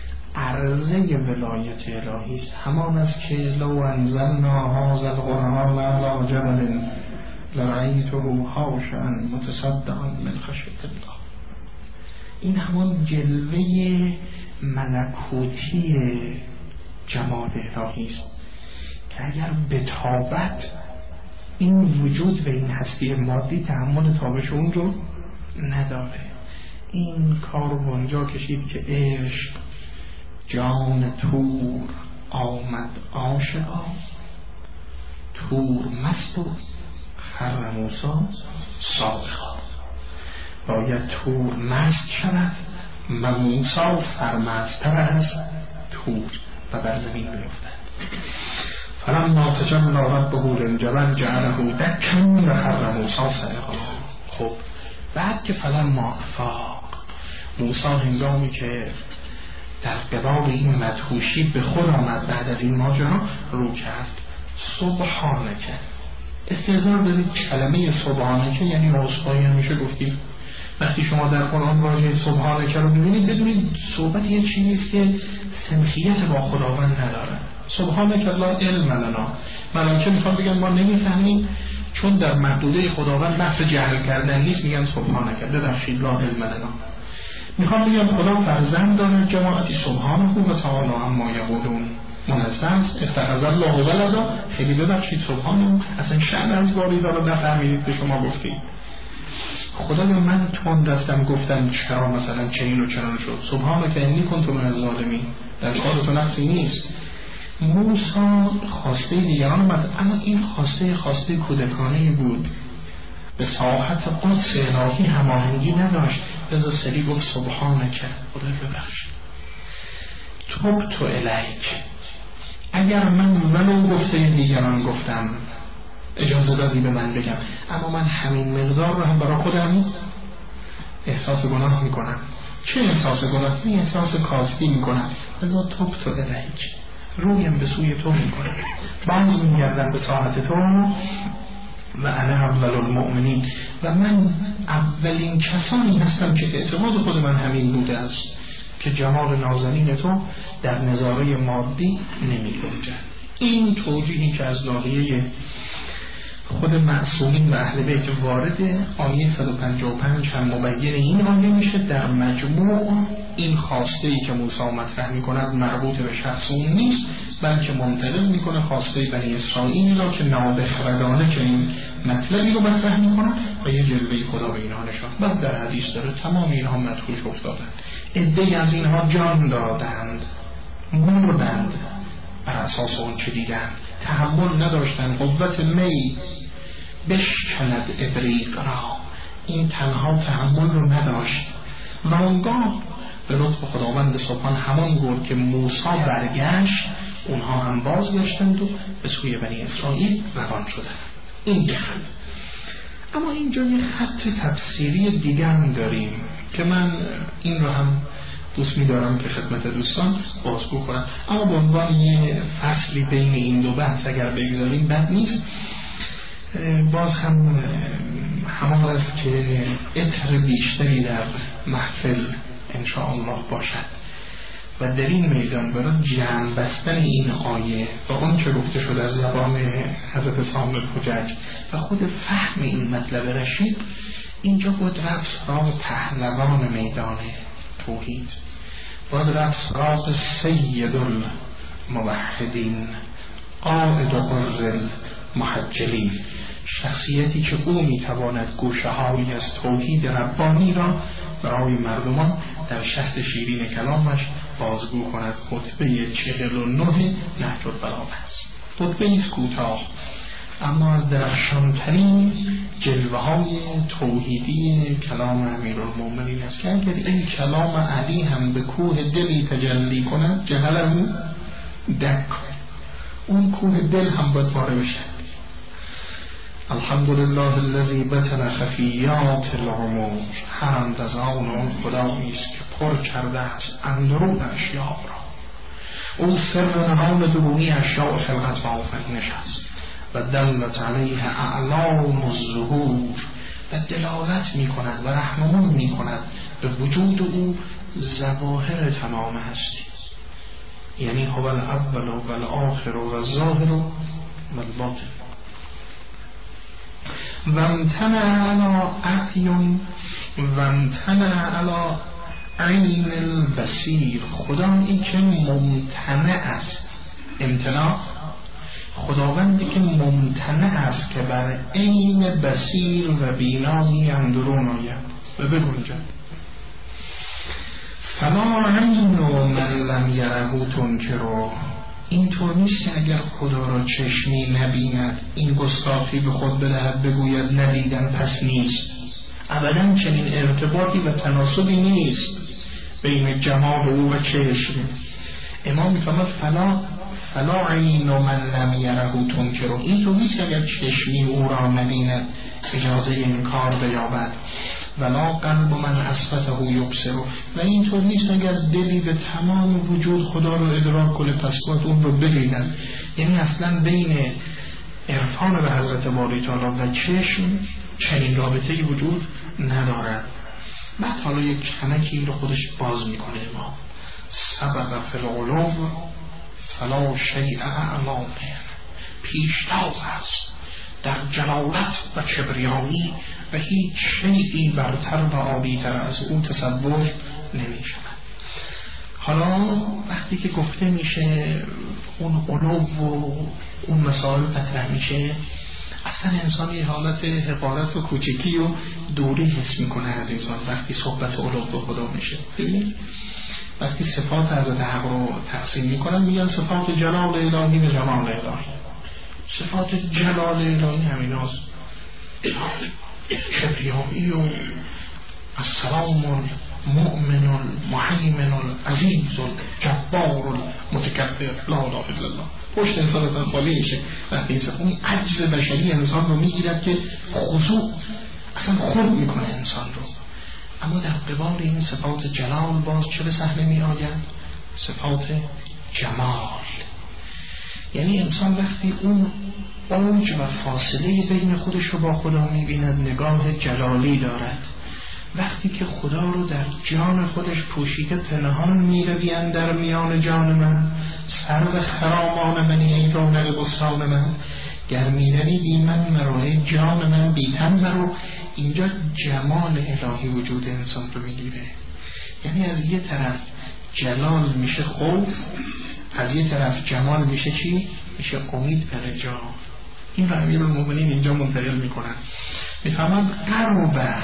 A: عرضه ولایت الهی است. همان است که لو انزلنا هذا القرآن علی جبل لرأیته خاشعا متصدعا من خشیة الله. این همان جلوه ملکوتی جمال الهی است که اگر بتابت این وجود و این هستی مادی تحمل تابش اون رو نداره. این کار رو اونجا کشید که عشق جان تور آمد عاشقا، تور مست و خر موسی صاعقا. باید تور مست شود و موسی سرمست‌تر از تور و بر زمین بیفتد. فلما تجلی ربه للجبل جعله دکا و خر موسی صاعقا. خب بعد که فلما افاق، موسی هنگامی که در قبال این مدهوشی به خود آمد بعد از این ماجرا رو کرد، سبحانکه. استظهار دارید کلمه سبحانکه یعنی عذرخواهی همیشه گفتیم. وقتی شما در قرآن واژه سبحانکه رو ببینید بدونید صحبت یه چیزی که سنخیت با خداوند نداره. سبحانک لا علم لنا. ملائکه میخوان بگن ما نمیفهمیم، چون در محدوده خداوند بحث جهل کردن نیست، میگن سبحانک ببخشید لا علم لنا. میخوان بگن خدا فرزند داره، جماعتی سبحانه و تعالی اما یقولون منزه است، اتخذ الله ولدا. خیلی ببخشید سبحانه، اصلا شأن از باری داره نفهمیدید به شما گفتید. خدا به من تون رفتم گفتم چرا مثلا چنین و چنان شد. سبحانه که انی کنت من الظالمین، در کار تو نفسی نیست. موسی خواسته دیگران اومد، اما این خواسته خواسته کودکانه بود، به ساحت قدس الهی هماهنگی نداشت. لذا سری گفت سبحانکه، خدا ببخش. تبت الیک، اگر من ولو گفته دیگران گفتم اجازه دادی به من بگم، اما من همین مقدار رو هم برای خودم احساس گناه میکنم. چه احساس گناه؟ این احساس کاستی میکنم. لذا تبت الیک، رویم به سوی تو میکنم، باز میگردم به ساحت تو و انا اول المؤمنین، و من اولین کسانی هستم که اعتماد خود من همین بوده است که جمال نازنین تو در نظاره مادی نمی گنجد. این توجیهی که از ناحیه خود معصومین و اهل بیت وارد آیه صد و پنجاه و پنج هم مبین این آیه میشه، در مجموع این خواسته ای که موسی مطرح میکند مربوط به شخص اون نیست، بلکه منتقل میکنه خواسته بنی اسرائیل را که نابخردانه که این مطلبی رو مطرح میکنن و یه جلوه خدا به اینها نشان. بعد در حدیث داره تمام اینها مدخوش افتادند، عده‌ای از اینها جان دادند، مردند بر اساس اون چه دیدن، تحمل نداشتن، قوت می بشکند ابریق را، این تنها تحمل رو نداشت. و اونگاه به لطف خداوند سبحان همان گفت که موسی برگشت، اونها هم بازگشتند و به سوی بنی اسرائیل روان شدند. این دخل. اما اینجا یه خط تفسیری دیگه هم داریم که من این رو هم دوست می‌دارم که خدمت دوستان بازگو کنم، اما به عنوان یه فصلی بین این دو بحث اگر بگذاریم بد نیست. باز هم همان است که عطر بیشتری در محفل انشاءالله باشد و در این میدان برای جمع بستن این آیه و اون که گفته شد از زبان حضرت سامر الحجج و خود فهم این مطلب رشید، اینجا بود رفت سراغ پهلوان میدان توحید، بود رفت سراغ سید الموحدین قائد قرر المحجلین، شخصیتی که او میتواند گوشه هایی از توحید ربانی را برای مردمان در شهر شیرین کلامش بازگو کند. خطبه چهل و نه نهج البلاغه است. خطبه ایست کوتاه اما از درخشانترین جلوه های توحیدی کلام امیرالمومنین است که اگر این کلام علی هم به کوه دلی تجلی کند جهله دک، اون کوه دل هم باید پاره بشد. الحمدلله الذی بطن خفیات الامور، حمد از آن اون خدایی است که پر کرده است اندرون اشیاء را، او سر نهان درونی اشیاء خلقت و آفرینش است و دلت علیه اعلام الظهور، و دلالت می کند و رحممون می کند به وجود او ظواهر تمام هستی، یعنی هو الاول و الاخر و الظاهر و الباطن. و امتنع علی اعین و امتنع علی عین البصیر، خدایی که ممتنع است، امتناع خداوندی که ممتنع است که بر عین بصیر و بینایی اندرون آید و بگنجد. فلا عین من لم یره تنکره، اینطور نیست که اگر خدا را چشمی نبیند این گستاخی به خود بدهد بگوید ندیدن پس نیست. ابدا چنین ارتباطی و تناسبی نیست بین جمال او و چشم. امام میفرماید فلا فلا عین من لم یره تنکره، اینطور نیست که اگر چشمی او را نبیند اجازه انکار بیابد. ولا قلب من اثبته یبصر، و اینطور نیست اگر دلی به تمام وجود خدا رو ادراک کنه پس باید اون رو ببیند. یعنی اصلا بین عرفان به حضرت باری تعالی و چشم چنین رابطه‌ای وجود ندارد. بعد حالا یک کمکی این رو خودش باز میکنه ما سبق فی العلو فلا شیء اعلا منه، پیشتاز است در جلالت و کبریایی و هیچ شیئی برتر و عالی‌تر از اون تصور نمی شود. حالا وقتی که گفته میشه اون علو و اون مسائل مطرح میشه، اصلا انسان یه حالت حقارت و کوچکی و دوری حس میکنه از انسان وقتی صحبت علو به خدا میشه. ببینید وقتی صفات حضرت حق رو تقسیم میکنن میگن صفات جلال الهی و جمال الهی. صفات جلال الهی همین هاست، کبریایی و السلام المؤمن المهیمن العزیز الجبار المتکبر لا اله الا الله. پشت انسان اصلا خالی میشه وقتی اون عجز بشری انسان رو میگیرد که خضوع اصلا خود میکنه انسان رو. اما در قبال این صفات جلال باز چه به صحنه می آید؟ صفات جمال. یعنی انسان وقتی اون اوج و فاصله بین خودش رو با خدا می بیند نگاه جلالی دارد. وقتی که خدا رو در جان خودش پوشیده پنهان می رویند در میان جان من، سرو خرامان منی ای رونق بستان من، گر میروی بی من مرای جان من بی تن مرو. اینجا جمال الهی وجود انسان رو میگیره. یعنی از یه طرف جلال میشه خوف، از یه طرف جمال میشه چی؟ میشه امید و رجا. این رو امیرالمومنین اینجا منتقل میکنن، میفهمن قربه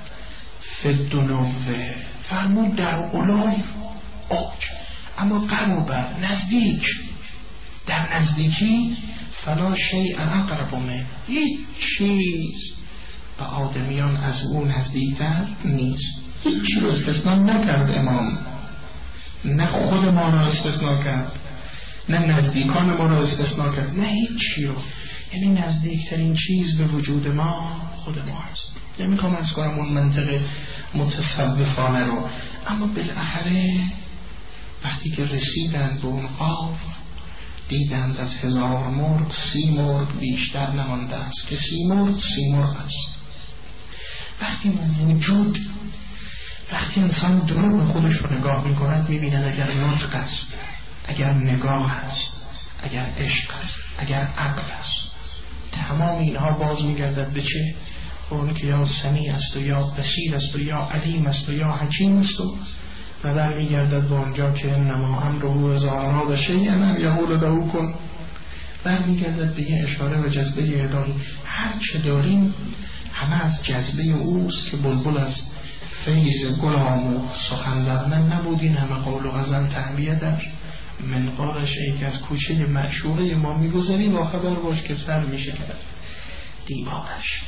A: فدنوه، فرمود در علوم اوج، اما قربه نزدیک، در نزدیکی فلا شیء اقرب منه، هیچ چیز به آدمیان از اون نزدیکتر نیست. هیچی رو استثناء نکرد امام، نه خود ما رو استثناء کرد، نه نزدیکان ما رو استثناء کرد، نه هیچی رو. یعنی نزدیکترین چیز به وجود ما خود ما هست. نمیخوام از کنم اون منطق متصوفانه رو، اما بالاخره وقتی که رسیدند به اون قاف دیدند از هزار مرغ سی مرغ بیشتر نمانده است، که سی مرغ سی مرغ است. وقتی من وجود، وقتی انسان درون خودش رو نگاه میکند میبیند اگر نطق است، اگر نگاه است، اگر عشق است، اگر عقل است، تمام اینها باز میگردد به چه؟ اون که یا سمیع است و یا بصیر است و یا علیم است و یا حکیم است و و در میگردد به آنجا که انما امره اذا اراد شیئا ان یقول له کن، بر میگردد به یه اشاره و جذبه الهی. هر چه داریم همه از جذبه اوست که بلبل از فیض گلام و سخن در من نبودین، همه قول و غزل تنبیه در منقارش ای که از کوچه معشوقه ما میگذاریم و خبر باش که سر میشه کرد دیوارش.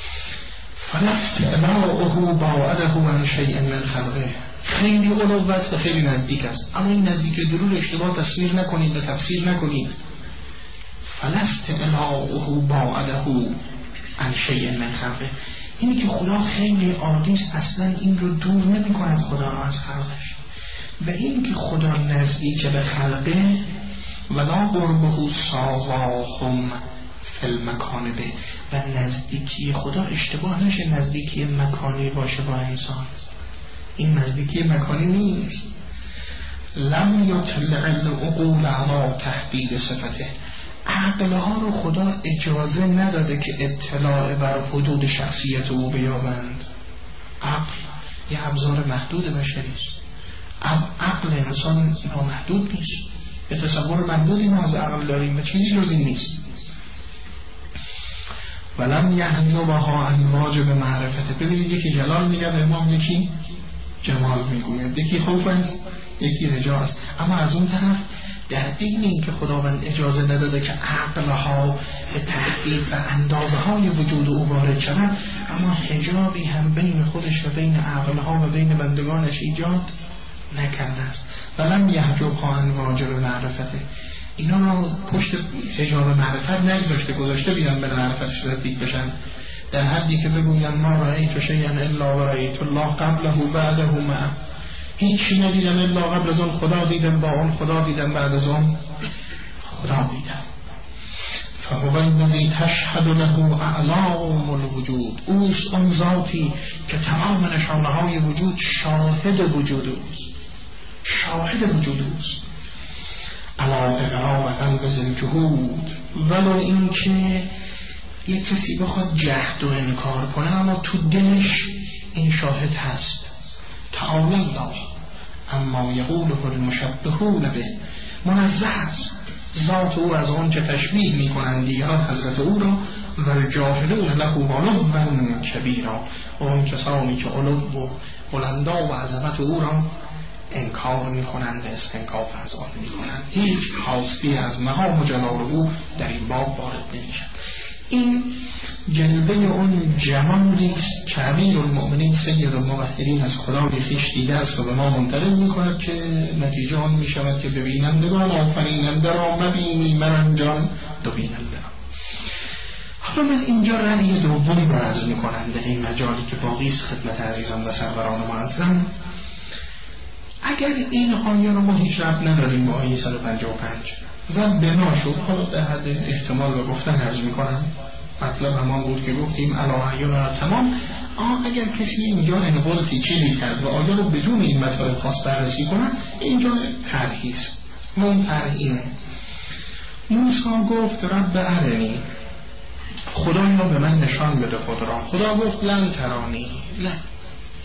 A: فلست اعلاؤه باعده عن شیء من خلقه، خیلی علوت و خیلی نزدیک است، اما این نزدیک درون اشتباه تصویر نکنید و تفسیر نکنید. فلست اعلاؤه باعده عن شیء من خلقه، اینی که خدا خیلی عالی است، اصلا این رو دور نمی کند خدا را از خلقش، و این که خدا نزدیک به خلقه ولا قربه ساواهم فی المکان به، و نزدیکی خدا اشتباه نشه نزدیکی مکانی باشه با انسان، این نزدیکی مکانی نیست. لم یطلع العقول علی تحدید صفته، عقلها رو خدا اجازه نداده که اطلاع بر حدود شخصیت او بیابند. عقل یه ابزار محدود بشری است، عقل انسان نامحدود نیست، به تصور محدودی ما از عقل داریم و چیزی جز این نیست. ولم یحجبها عن واجب معرفته، ببینید یکی جلال میگه به امام، یکی جمال میگوید، یکی خوف است یکی رجا است، اما از اون طرف در این این که خداوند اجازه نداده که عقلها به تحقیق و اندازه های وجود او وارد شود، اما حجابی هم بین خودش و بین عقلها و بین بندگانش ایجاد نکرده است. ولم یحجبها عن واجب معرفته، اینا رو پشت حجاب معرفت نگذاشته، گذاشته بیان به معرفتش نزدیک بشن، در حدی که بگوین ما رأیت شیئا الا و رأیت الله قبله بعده معه، هیچی ندیدم الا قبل از اون خدا دیدم، با اون خدا دیدم، بعد از اون خدا دیدم. فهو الذی تشهد له اعلام الوجود، اوست اون ذاتی که تمام نشانه های وجود شاهد وجود اوست، شاهد وجود اوست. علا اقرام قلب ذی جهود، ولو این که یک کسی بخواد جهد و انکار کنه اما تو دلش این شاهد هست. تعالی الله اما یقوله المشبهون به، منزه است ذات او از آن چه تشبیه می کنند دیگران حضرت او را، و جاهلون له علوا کبیرا، و اون کسانی که علو و بلندا و عظمت او را انکار می کنند، استنکاف از آن می کنند، هیچ خواستی از مقام و جلال او در این باب وارد نمیشد. این جلوه اون جمالی است که امیرالمؤمنین سید الموحدین از خدای خویش دیده است و به ما منتقل می کند که نتیجه آن می شود که ببینندگان آفریننده را مبینی مرنجان دو بیننده را. حالا من اینجا رأی دوم را عرض می کنم در این مجالی که باقی است خدمت عزیزان و سروران معظم. اگر این آیه را ما هیچ ربط نداریم با آیه صد و پنجاه و پنج و بنا شد، حالا در حد احتمال و گفتن عرض می کنم، مطلب همان بود که گفتیم علاهیون را تمام. آه اگر کسی اینجا انقلتی چیزی کرد و آیه رو بدون این مطلب خاص بررسی کنند، اینجا طرحی است. اون طرح اینه: موسی گفت رب ارنی، خدایا به من نشان بده خود را. خدا گفت لن ترانی، نه،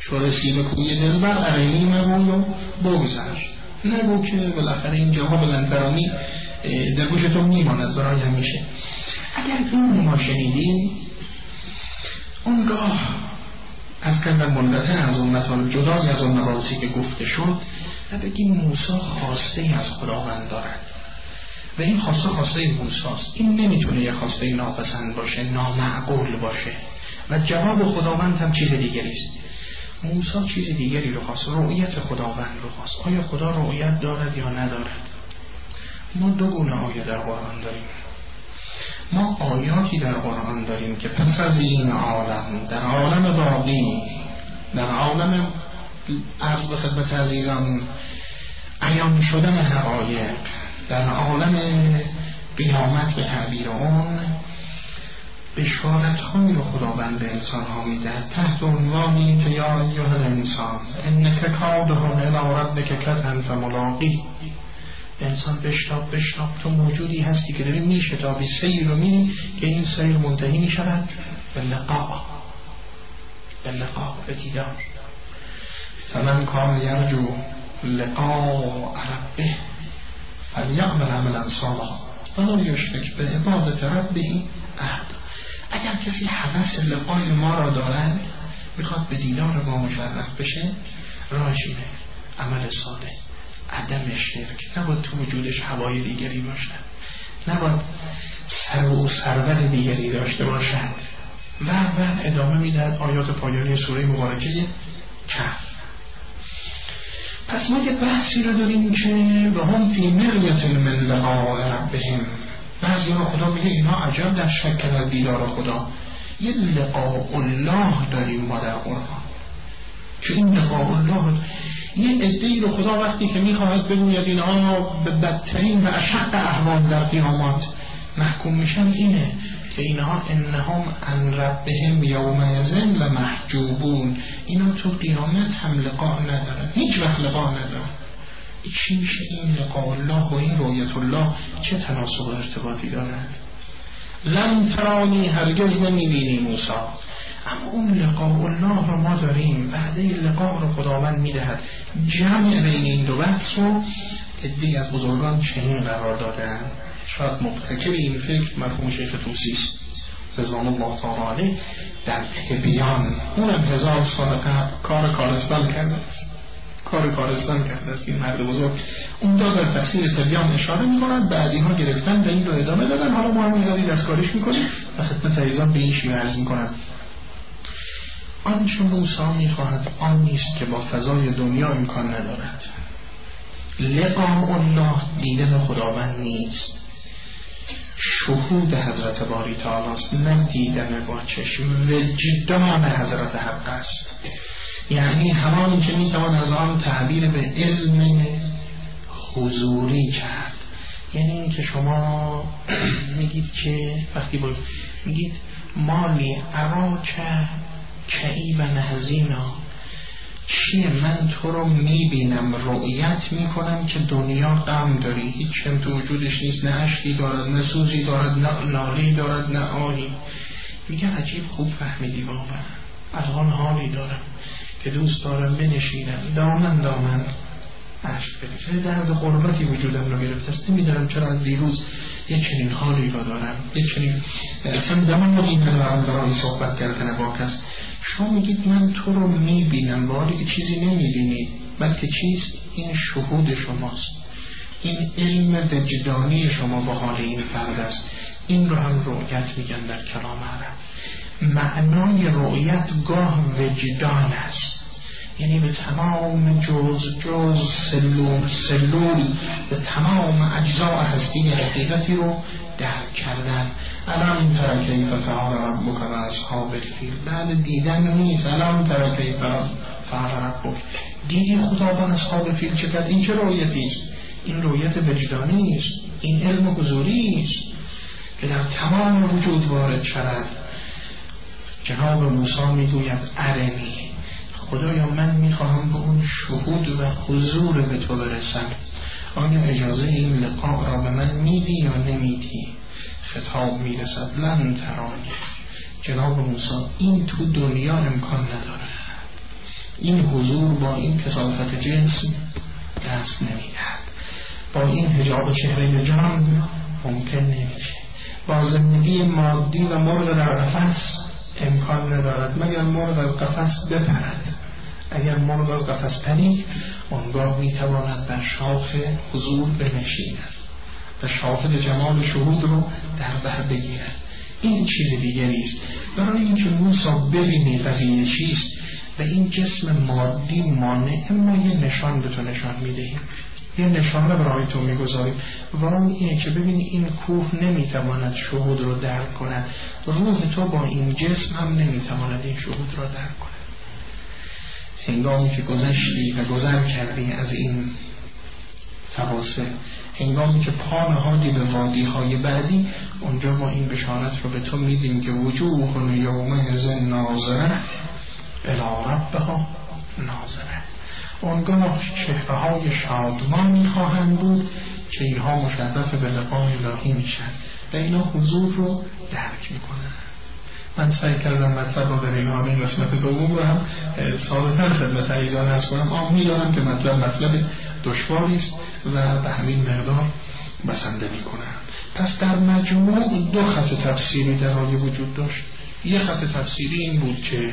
A: چو رسی به کوی دلبر ارینی مگوی و بگذر، نگو که بالاخره این جواب لنترانی در گوش تو میماند برای همیشه. اگر این ما شنیدیم اونگاه از کندر منقطع از اون مطالب جدای از اون مباحثی که گفته شد و بگیم موسی خواسته ای از خداوند دارد و این خواسته خواسته ای موسیست. این نمیتونه یه خواسته ای ناپسند باشه، نامعقول باشه و جواب خداوند هم چیز دیگری است. موسی چیز دیگری رو خواست، رؤیت خداوند رو خواست. آیا خدا رؤیت دارد یا ندارد؟ ما دو گونه آیه در قرآن داریم. ما آیاتی در قرآن داریم که پس از این عالم، در عالم باقی، در عالم عرض به خدمت عزیزان عیان شدن حقایق، در عالم قیامت به تعبیر اون بشارت هایی رو خداوند به انسان ها میده تحت عنوانی که یا ایها الانسان انک کادح الی ربک کدحا فملاقیه. انسان بشتاب بشتاب تو موجودی هستی که داری میشتابی سیر رو میری که این سیر منتهی میشود به لقاء، به لقاء، به دیدار. فمن کان یرجو لقاء ربه فلیعمل عملا صالحا ولا یشرک بعبادة ربه احدا. اگر کسی هوس لقای ما را دارد، میخواد به دیدار ما مشرف بشه، راهش اینه عمل صالح، عدم شرک. نباید تو وجودش هوای دیگری باشد، نباید سر و سرور دیگری داشته باشد و و ادامه میدهد آیات پایانی سوره مبارکه کهف. پس ما یه بحثی رو داریم که و هم فی مریة من لقاء ربهم. بعضی رو خدا میگه اینا عجب در شک از دیدار خدا. یه لقاء الله داریم ما در قرآن که این لقاء الله یه عده‌ای رو خدا وقتی که میخواهد بگوید اینا به بدترین و اشق احوال در قیامت محکوم میشن اینه که اینها انهم عن ربهم یومئذ لمحجوبون. اینا تو قیامت هم لقاء ندارن، هیچ وقت لقاء ندارن. چی میشه این لقاء الله و این رؤیت الله؟ چه تناسب و ارتباطی دارند؟ لن ترانی، هرگز نمیبینی موسی. اما اون لقاء الله رو ما داریم، بعد این لقاء رو خداوند میدهد. جمع بین این دو بحث رو عده‌ای از بزرگان چنین قرار دادن. شاید مبتکر این فکر مرحوم شیخ طوسی است رضوان الله تعالی علیه در تبیان، اونم هزار سال قبل کار کارستان کرده کار کارستان کرده است این مرد بزرگ. اون دا در تفسیر تبیان اشاره میکنند، بعدی ها گرفتن و این رو ادامه دادن. حالا ما هم میدادی دستکاریش میکنیم و خدمت عزیزان به این شیوه عرض میکنند. آنچه موسی میخواهد آن نیست که با فضای دنیا امکان ندارد. لقاء الله دیدن خداوند نیست، شهود حضرت باری تعالی است، نه دیدن با چشم. وجدان حضرت حق است، یعنی همان که میتوان از آن تعبیر به علم حضوری کرد. یعنی این که شما میگید که وقتی بود میگید مالی اراکه کعیب نهزینا، چیه من تو رو میبینم، رؤیت میکنم که دنیا غم داری، هیچ هم تو وجودش نیست، نه اشکی دارد، نه سوزی دارد، نه نالی دارد، نه آهی. میگه عجیب خوب فهمیدی بابا، الان حالی دارم که دوست دارم بنشینم دامن دامن عشق بریزه. درد غربتی وجودم رو گرفت است، نمیدارم چرا از دیروز یک چنین حالی رو دارم، یک چنین اصلا دمان رو این دارم برای صحبت کردن با کس. شما میگید من تو رو میبینم، با حالی که چیزی نمیبینید، بلکه چیست؟ این شهود شماست، این علم وجدانی شما با حال این فرد است. این رو هم رؤیت میگن در کلام عرب. معنای رؤیت گاه وجدان است، یعنی به تمام جز جز سلول سلول به تمام اجزاء هستی حقیقتی رو درک کردن. الان ترى کیف فعل ربک و اصحاب الفیل، بعد دیدن نیست. الان ترى کیف فعل ربک، دیدی خدا با اصحاب الفیل چه کرد؟ این چه رؤیتی است؟ این رؤیت وجدانی است، این علم حضوری است که در تمام وجود وارد شود. جناب موسی میگوید ارنی، خدایا من میخواهم به اون شهود و حضور به تو برسم، آیا اجازه این لقاء را به من میدی یا نمیدی؟ خطاب میرسد لن ترانی. جناب موسی این تو دنیا امکان نداره، این حضور با این کثافت جسم دست نمیدهد، با این حجاب چهره جان ممکن نمیشه، با زندگی مادی و مرغ در قفس امکان ندارد مگر مرغ از قفس بپرد. اگر مرغ از قفس پرید آنگاه میتواند در شاخ حضور بنشیند و شاهد جمال شهود رو در بر بگیرد. این چیز دیگری است. برای اینکه موسی ببینی قضیه چیست و این جسم مادی مانع، ما یه نشان به تو نشان میدهیم، یه نشانه برای تو میگذاریم و اون اینه که ببینی این کوه نمیتواند شهود رو درک کند، روح تو با این جسم هم نمیتواند این شهود رو درک کند. هنگامی که گذشتی و گذر کردی از این فواصل، هنگامی که پا نهادی به وادی های بعدی، اونجا ما این بشارت رو به تو میدیم که وجوه یومئذ ناظره الی ربها ناظره. اونگاه چهره های شادمان خواهند بود که اینها مشرف به لقای الهی میشن و اینا حضور رو درک میکنن. من سعی کردم مطلب رو در این همین قسمت دوم رو هم ساده‌تر خدمت عزیزان عرض کنم. آن میدانم که مطلب مطلب دشواری است و به همین مقدار بسنده میکنم. پس در مجموع دو خط تفسیری در حال وجود داشت. یک خط تفسیری این بود که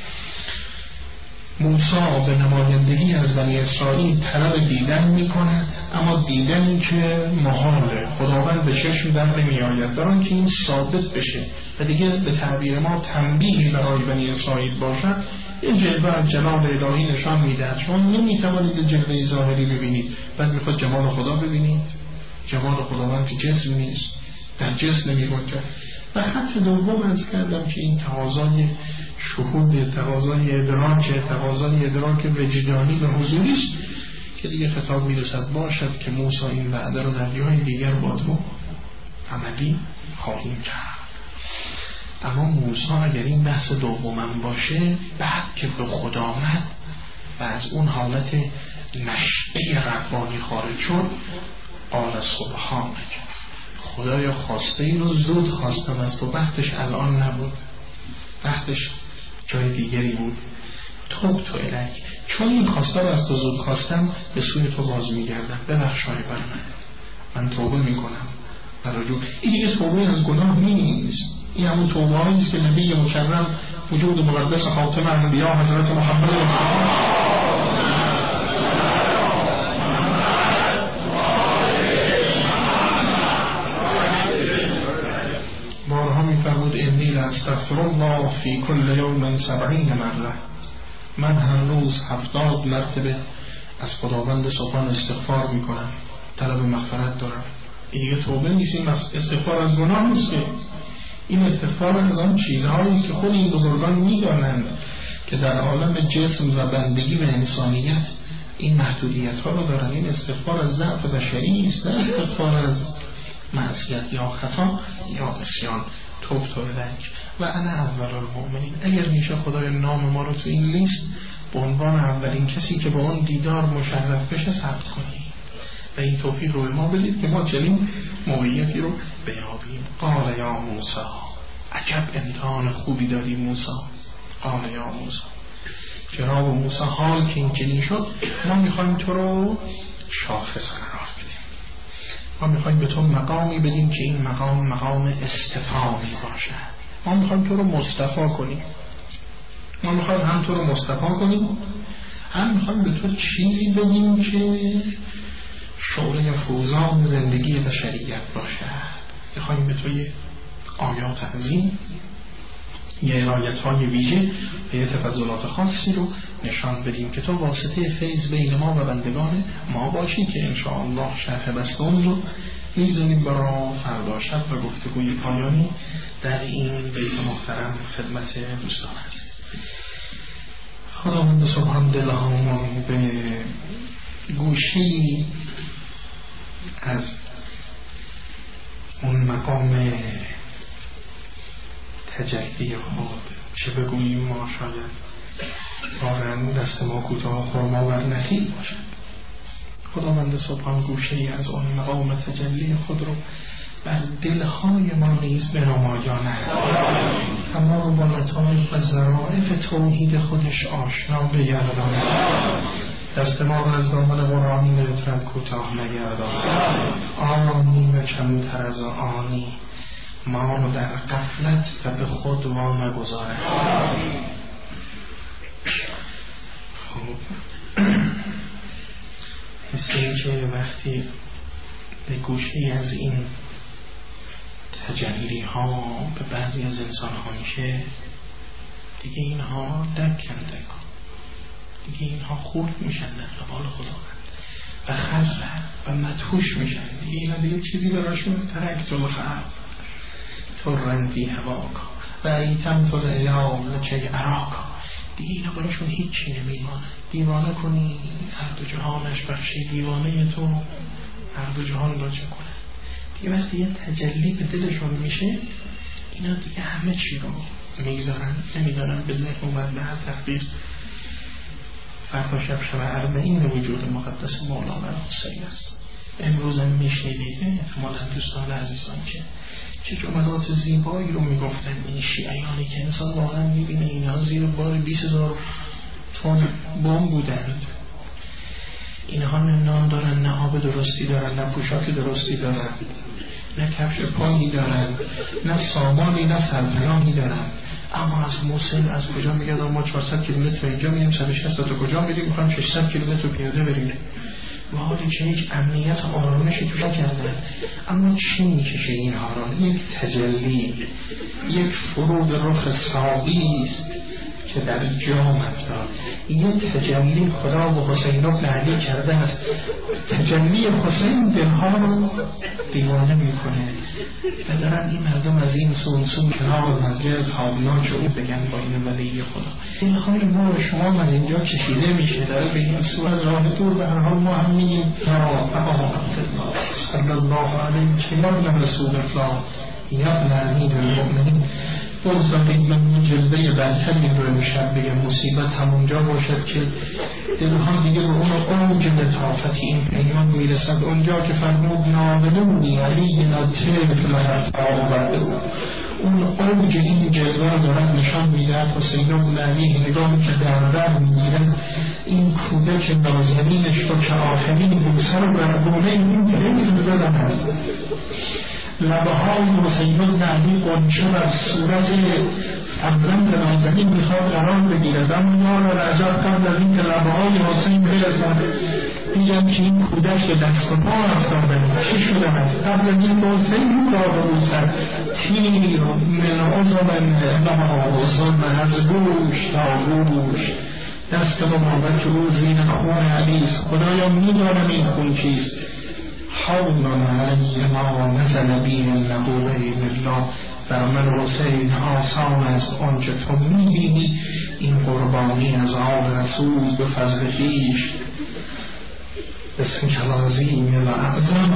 A: موسی به نمایندگی از بنی اسرائیل طلب دیدن میکند، اما دیدنی که محاله، خداوند به چشم در نمی آید. برای اینکه این ثابت بشه و دیگه به تعبیر ما تنبیهی برای بنی اسرائیل باشد، این جلوه از جلال الهی نشان میدهد. شما نمیتوانید جلوه ظاهری ببینید بعد میخواد جمال خدا ببینید. جمال خداوند که جسم نیست، در جسم نمیگنجد. و خط دوم از کردم که این تقاضای شهود، تقاضای ادراک، تقاضای ادراک وجدانی و حضوری است که دیگه خطاب میرسد باشد که موسی این وعده رو در جای دیگر با تو عملی خواهیم کرد. اما موسی اگر این بحث دومم باشه، بعد که به خدا آمد و از اون حالت نشأه ربانی خارج شد، قال سبحانک، خدایا خواسته این رو زود خواستم از تو، وقتش الان نبود، وقتش جای دیگری بود. توب تو الک، چون این خواسته رو از تو زود خواستم به سوی تو باز میگردم، ببخشای بر من، من توبه میکنم و رجوع. این دیگه توبه از گناه نیست، این همون توبه هاییست که نبی مکرم وجود مقدس خاتم انبیا حضرت محمد رسول فرمود انی لاستغفر الله فی کل یوم سبعین مره، من هر روز هفتاد مرتبه از خداوند سبحان استغفار میکنم، طلب مغفرت دارم. این دیگه توبه نیست، این استغفار از گناه نیست، این استغفار از آن چیزهایی که خود این بزرگان میدانند که در عالم جسم و بندگی و انسانیت این محدودیت ها رو دارن. این استغفار از ضعف بشری است، نه استغفار از معصیت یا خطا یا عصیان. توب تو الک و انا اول المؤمنین. اگر میشه خدای نام ما رو تو این لیست به عنوان اولین کسی که با اون دیدار مشرف بشه ثبت کنی و این توفیق رو به ما بدید که ما چنین موقعیتی رو بیابیم. قال یا موسی، عجب امتحان خوبی داری موسی. قال یا موسی، جناب موسی حال که این چنین شد، ما میخوایم تو رو شاخص قرار بدیم، ما میخوایم به تو مقامی بدیم که این مقام مقام استفامی باشد. ما میخوایم تو رو مصطفی کنیم، ما میخوایم هم تو رو مصطفی کنیم، هم میخوایم به تو چیزی بدیم که شعله فوزان زندگی بشریت باشد. میخوایم به تو یه آیات عظیم، یه عنایت های ویژه و یه تفضلات خاصی رو نشان بدیم که تو واسطه فیض بین ما و بندگان ما باشی که انشاءالله شرح بستون رو میزنیم برای فردا شب و گفتگوی پایانی در این بیت محترم خدمت دوستان هست. خداوند سبحان دلهامون به گوشی از اون مقام تجلی خود چه بگوییم ما شاید واقعا دست ما کوتاه خورما ور نخیل باشد. خداوند سبحان گوشه ای از اون مقام تجلی خود رو بر دلهای ما نیز به نمایانه، اما رو با لطایف و ظرائف توحید خودش آشنا بگردانه، دست ما رو از دامن قرآنی به اطرت کوتاه نگردانه. آنی و کمتر از آنی ما رو در غفلت و به خود وا نگذاره. خب مثل این که وقتی به گوشی از این تجلی ها به بعضی از انسان ها میشه، دیگه اینها دکن دکن دیگه اینها خورد میشن در قبال خداوند و خزر و مدهوش میشن، دیگه اینا دیگه چیزی براشون ترک جلو خرد تو رندی هواکا و ایتم تو ایام لچه عراقا، دیگه اینا براشون هیچی نمیمانه. دیوانه کنی هر دو جهانش بخشی، دیوانه تو هر دو جهان را چه کنه. دیگه وقتی یه تجلی به دلشون میشه، اینا دیگه همه چی رو میگذارن، نمیدارن به ذهن اومد به هر تقدیر. فردا شب شب اربعین وجود مقدس مولانا حسین است. امروز هم میشنیدید احتمالا دوستان عزیزان که چه جملات زیبایی رو میگفتن این شیعیانی که انسان واقعا میبینه اینها زیر بار بیست هزار تن بمب بودند. اینها نه نان دارن، نه آب درستی دارن، نه پوشاک درستی دارن، نه کفش پایی دارن، نه سامانی، نه سرپناهی دارن، اما از موصل از کجا میگردن ما چهارصد کیلومتر اینجا میریم، صد و شصت تا کجا میریم، میخوام ششصد کیلومتر پیاده بریم و حالی که هیچ امنیت و آرامشی توش کردن. اما چی میکشه اینها را؟ یک تجلی، یک فرود رخ ساقی است که در جام افتاد. یک تجلی خدا و حسین ابن علی کرده است. تجلی حسین دلها رو دیوانه میکنه و دارن این مردم از این سون سون کنار مسجد حامیان شعور بگن با این ولی خدا. دلهای ما و شما از اینجا کشیده میشه، داره به این سو از راه دور به هر حال ما هم میگیم یا ابا عبدالله صلی الله علیه یا ابن رسول الله یا ابن امیر المؤمنین. بگذارید من جلوه برتری رو میشم بگم مصیبت همونجا باشد که دلها دیگه به اون اوج لطافت این پیمان میرسد، اونجا که فرمود نامنونی علی نطف لحظ آورده او. اون اوج این جلوه دارد نشان میدهد حسین ابن علی نگاهی که در در میگیرد این کودک نازنینش رو که آخرین بوسه رو برگونه این پیمان دادن. لبه های حسین ابن علی قنچه و صورت فرزند نازنین میخواد قرار بگیرد، اما یا رجب قبل از این که لبه های حسین برسد میگم که این کودک به دست و پا افتاده چی شده است. قبل از این حسین را ببوسد تیر من عظم لها عظم از گوش تا گوش، دست مبارک او زیر خون علی است. خدایا میدانم این خون چیست. حولنا علی ما نزل بین النبوه الله، بر من حسین آسان است آنچه تو میبینی، این قربانی از آب رسول به فضل خویش. بسم الله العظیم و اعظم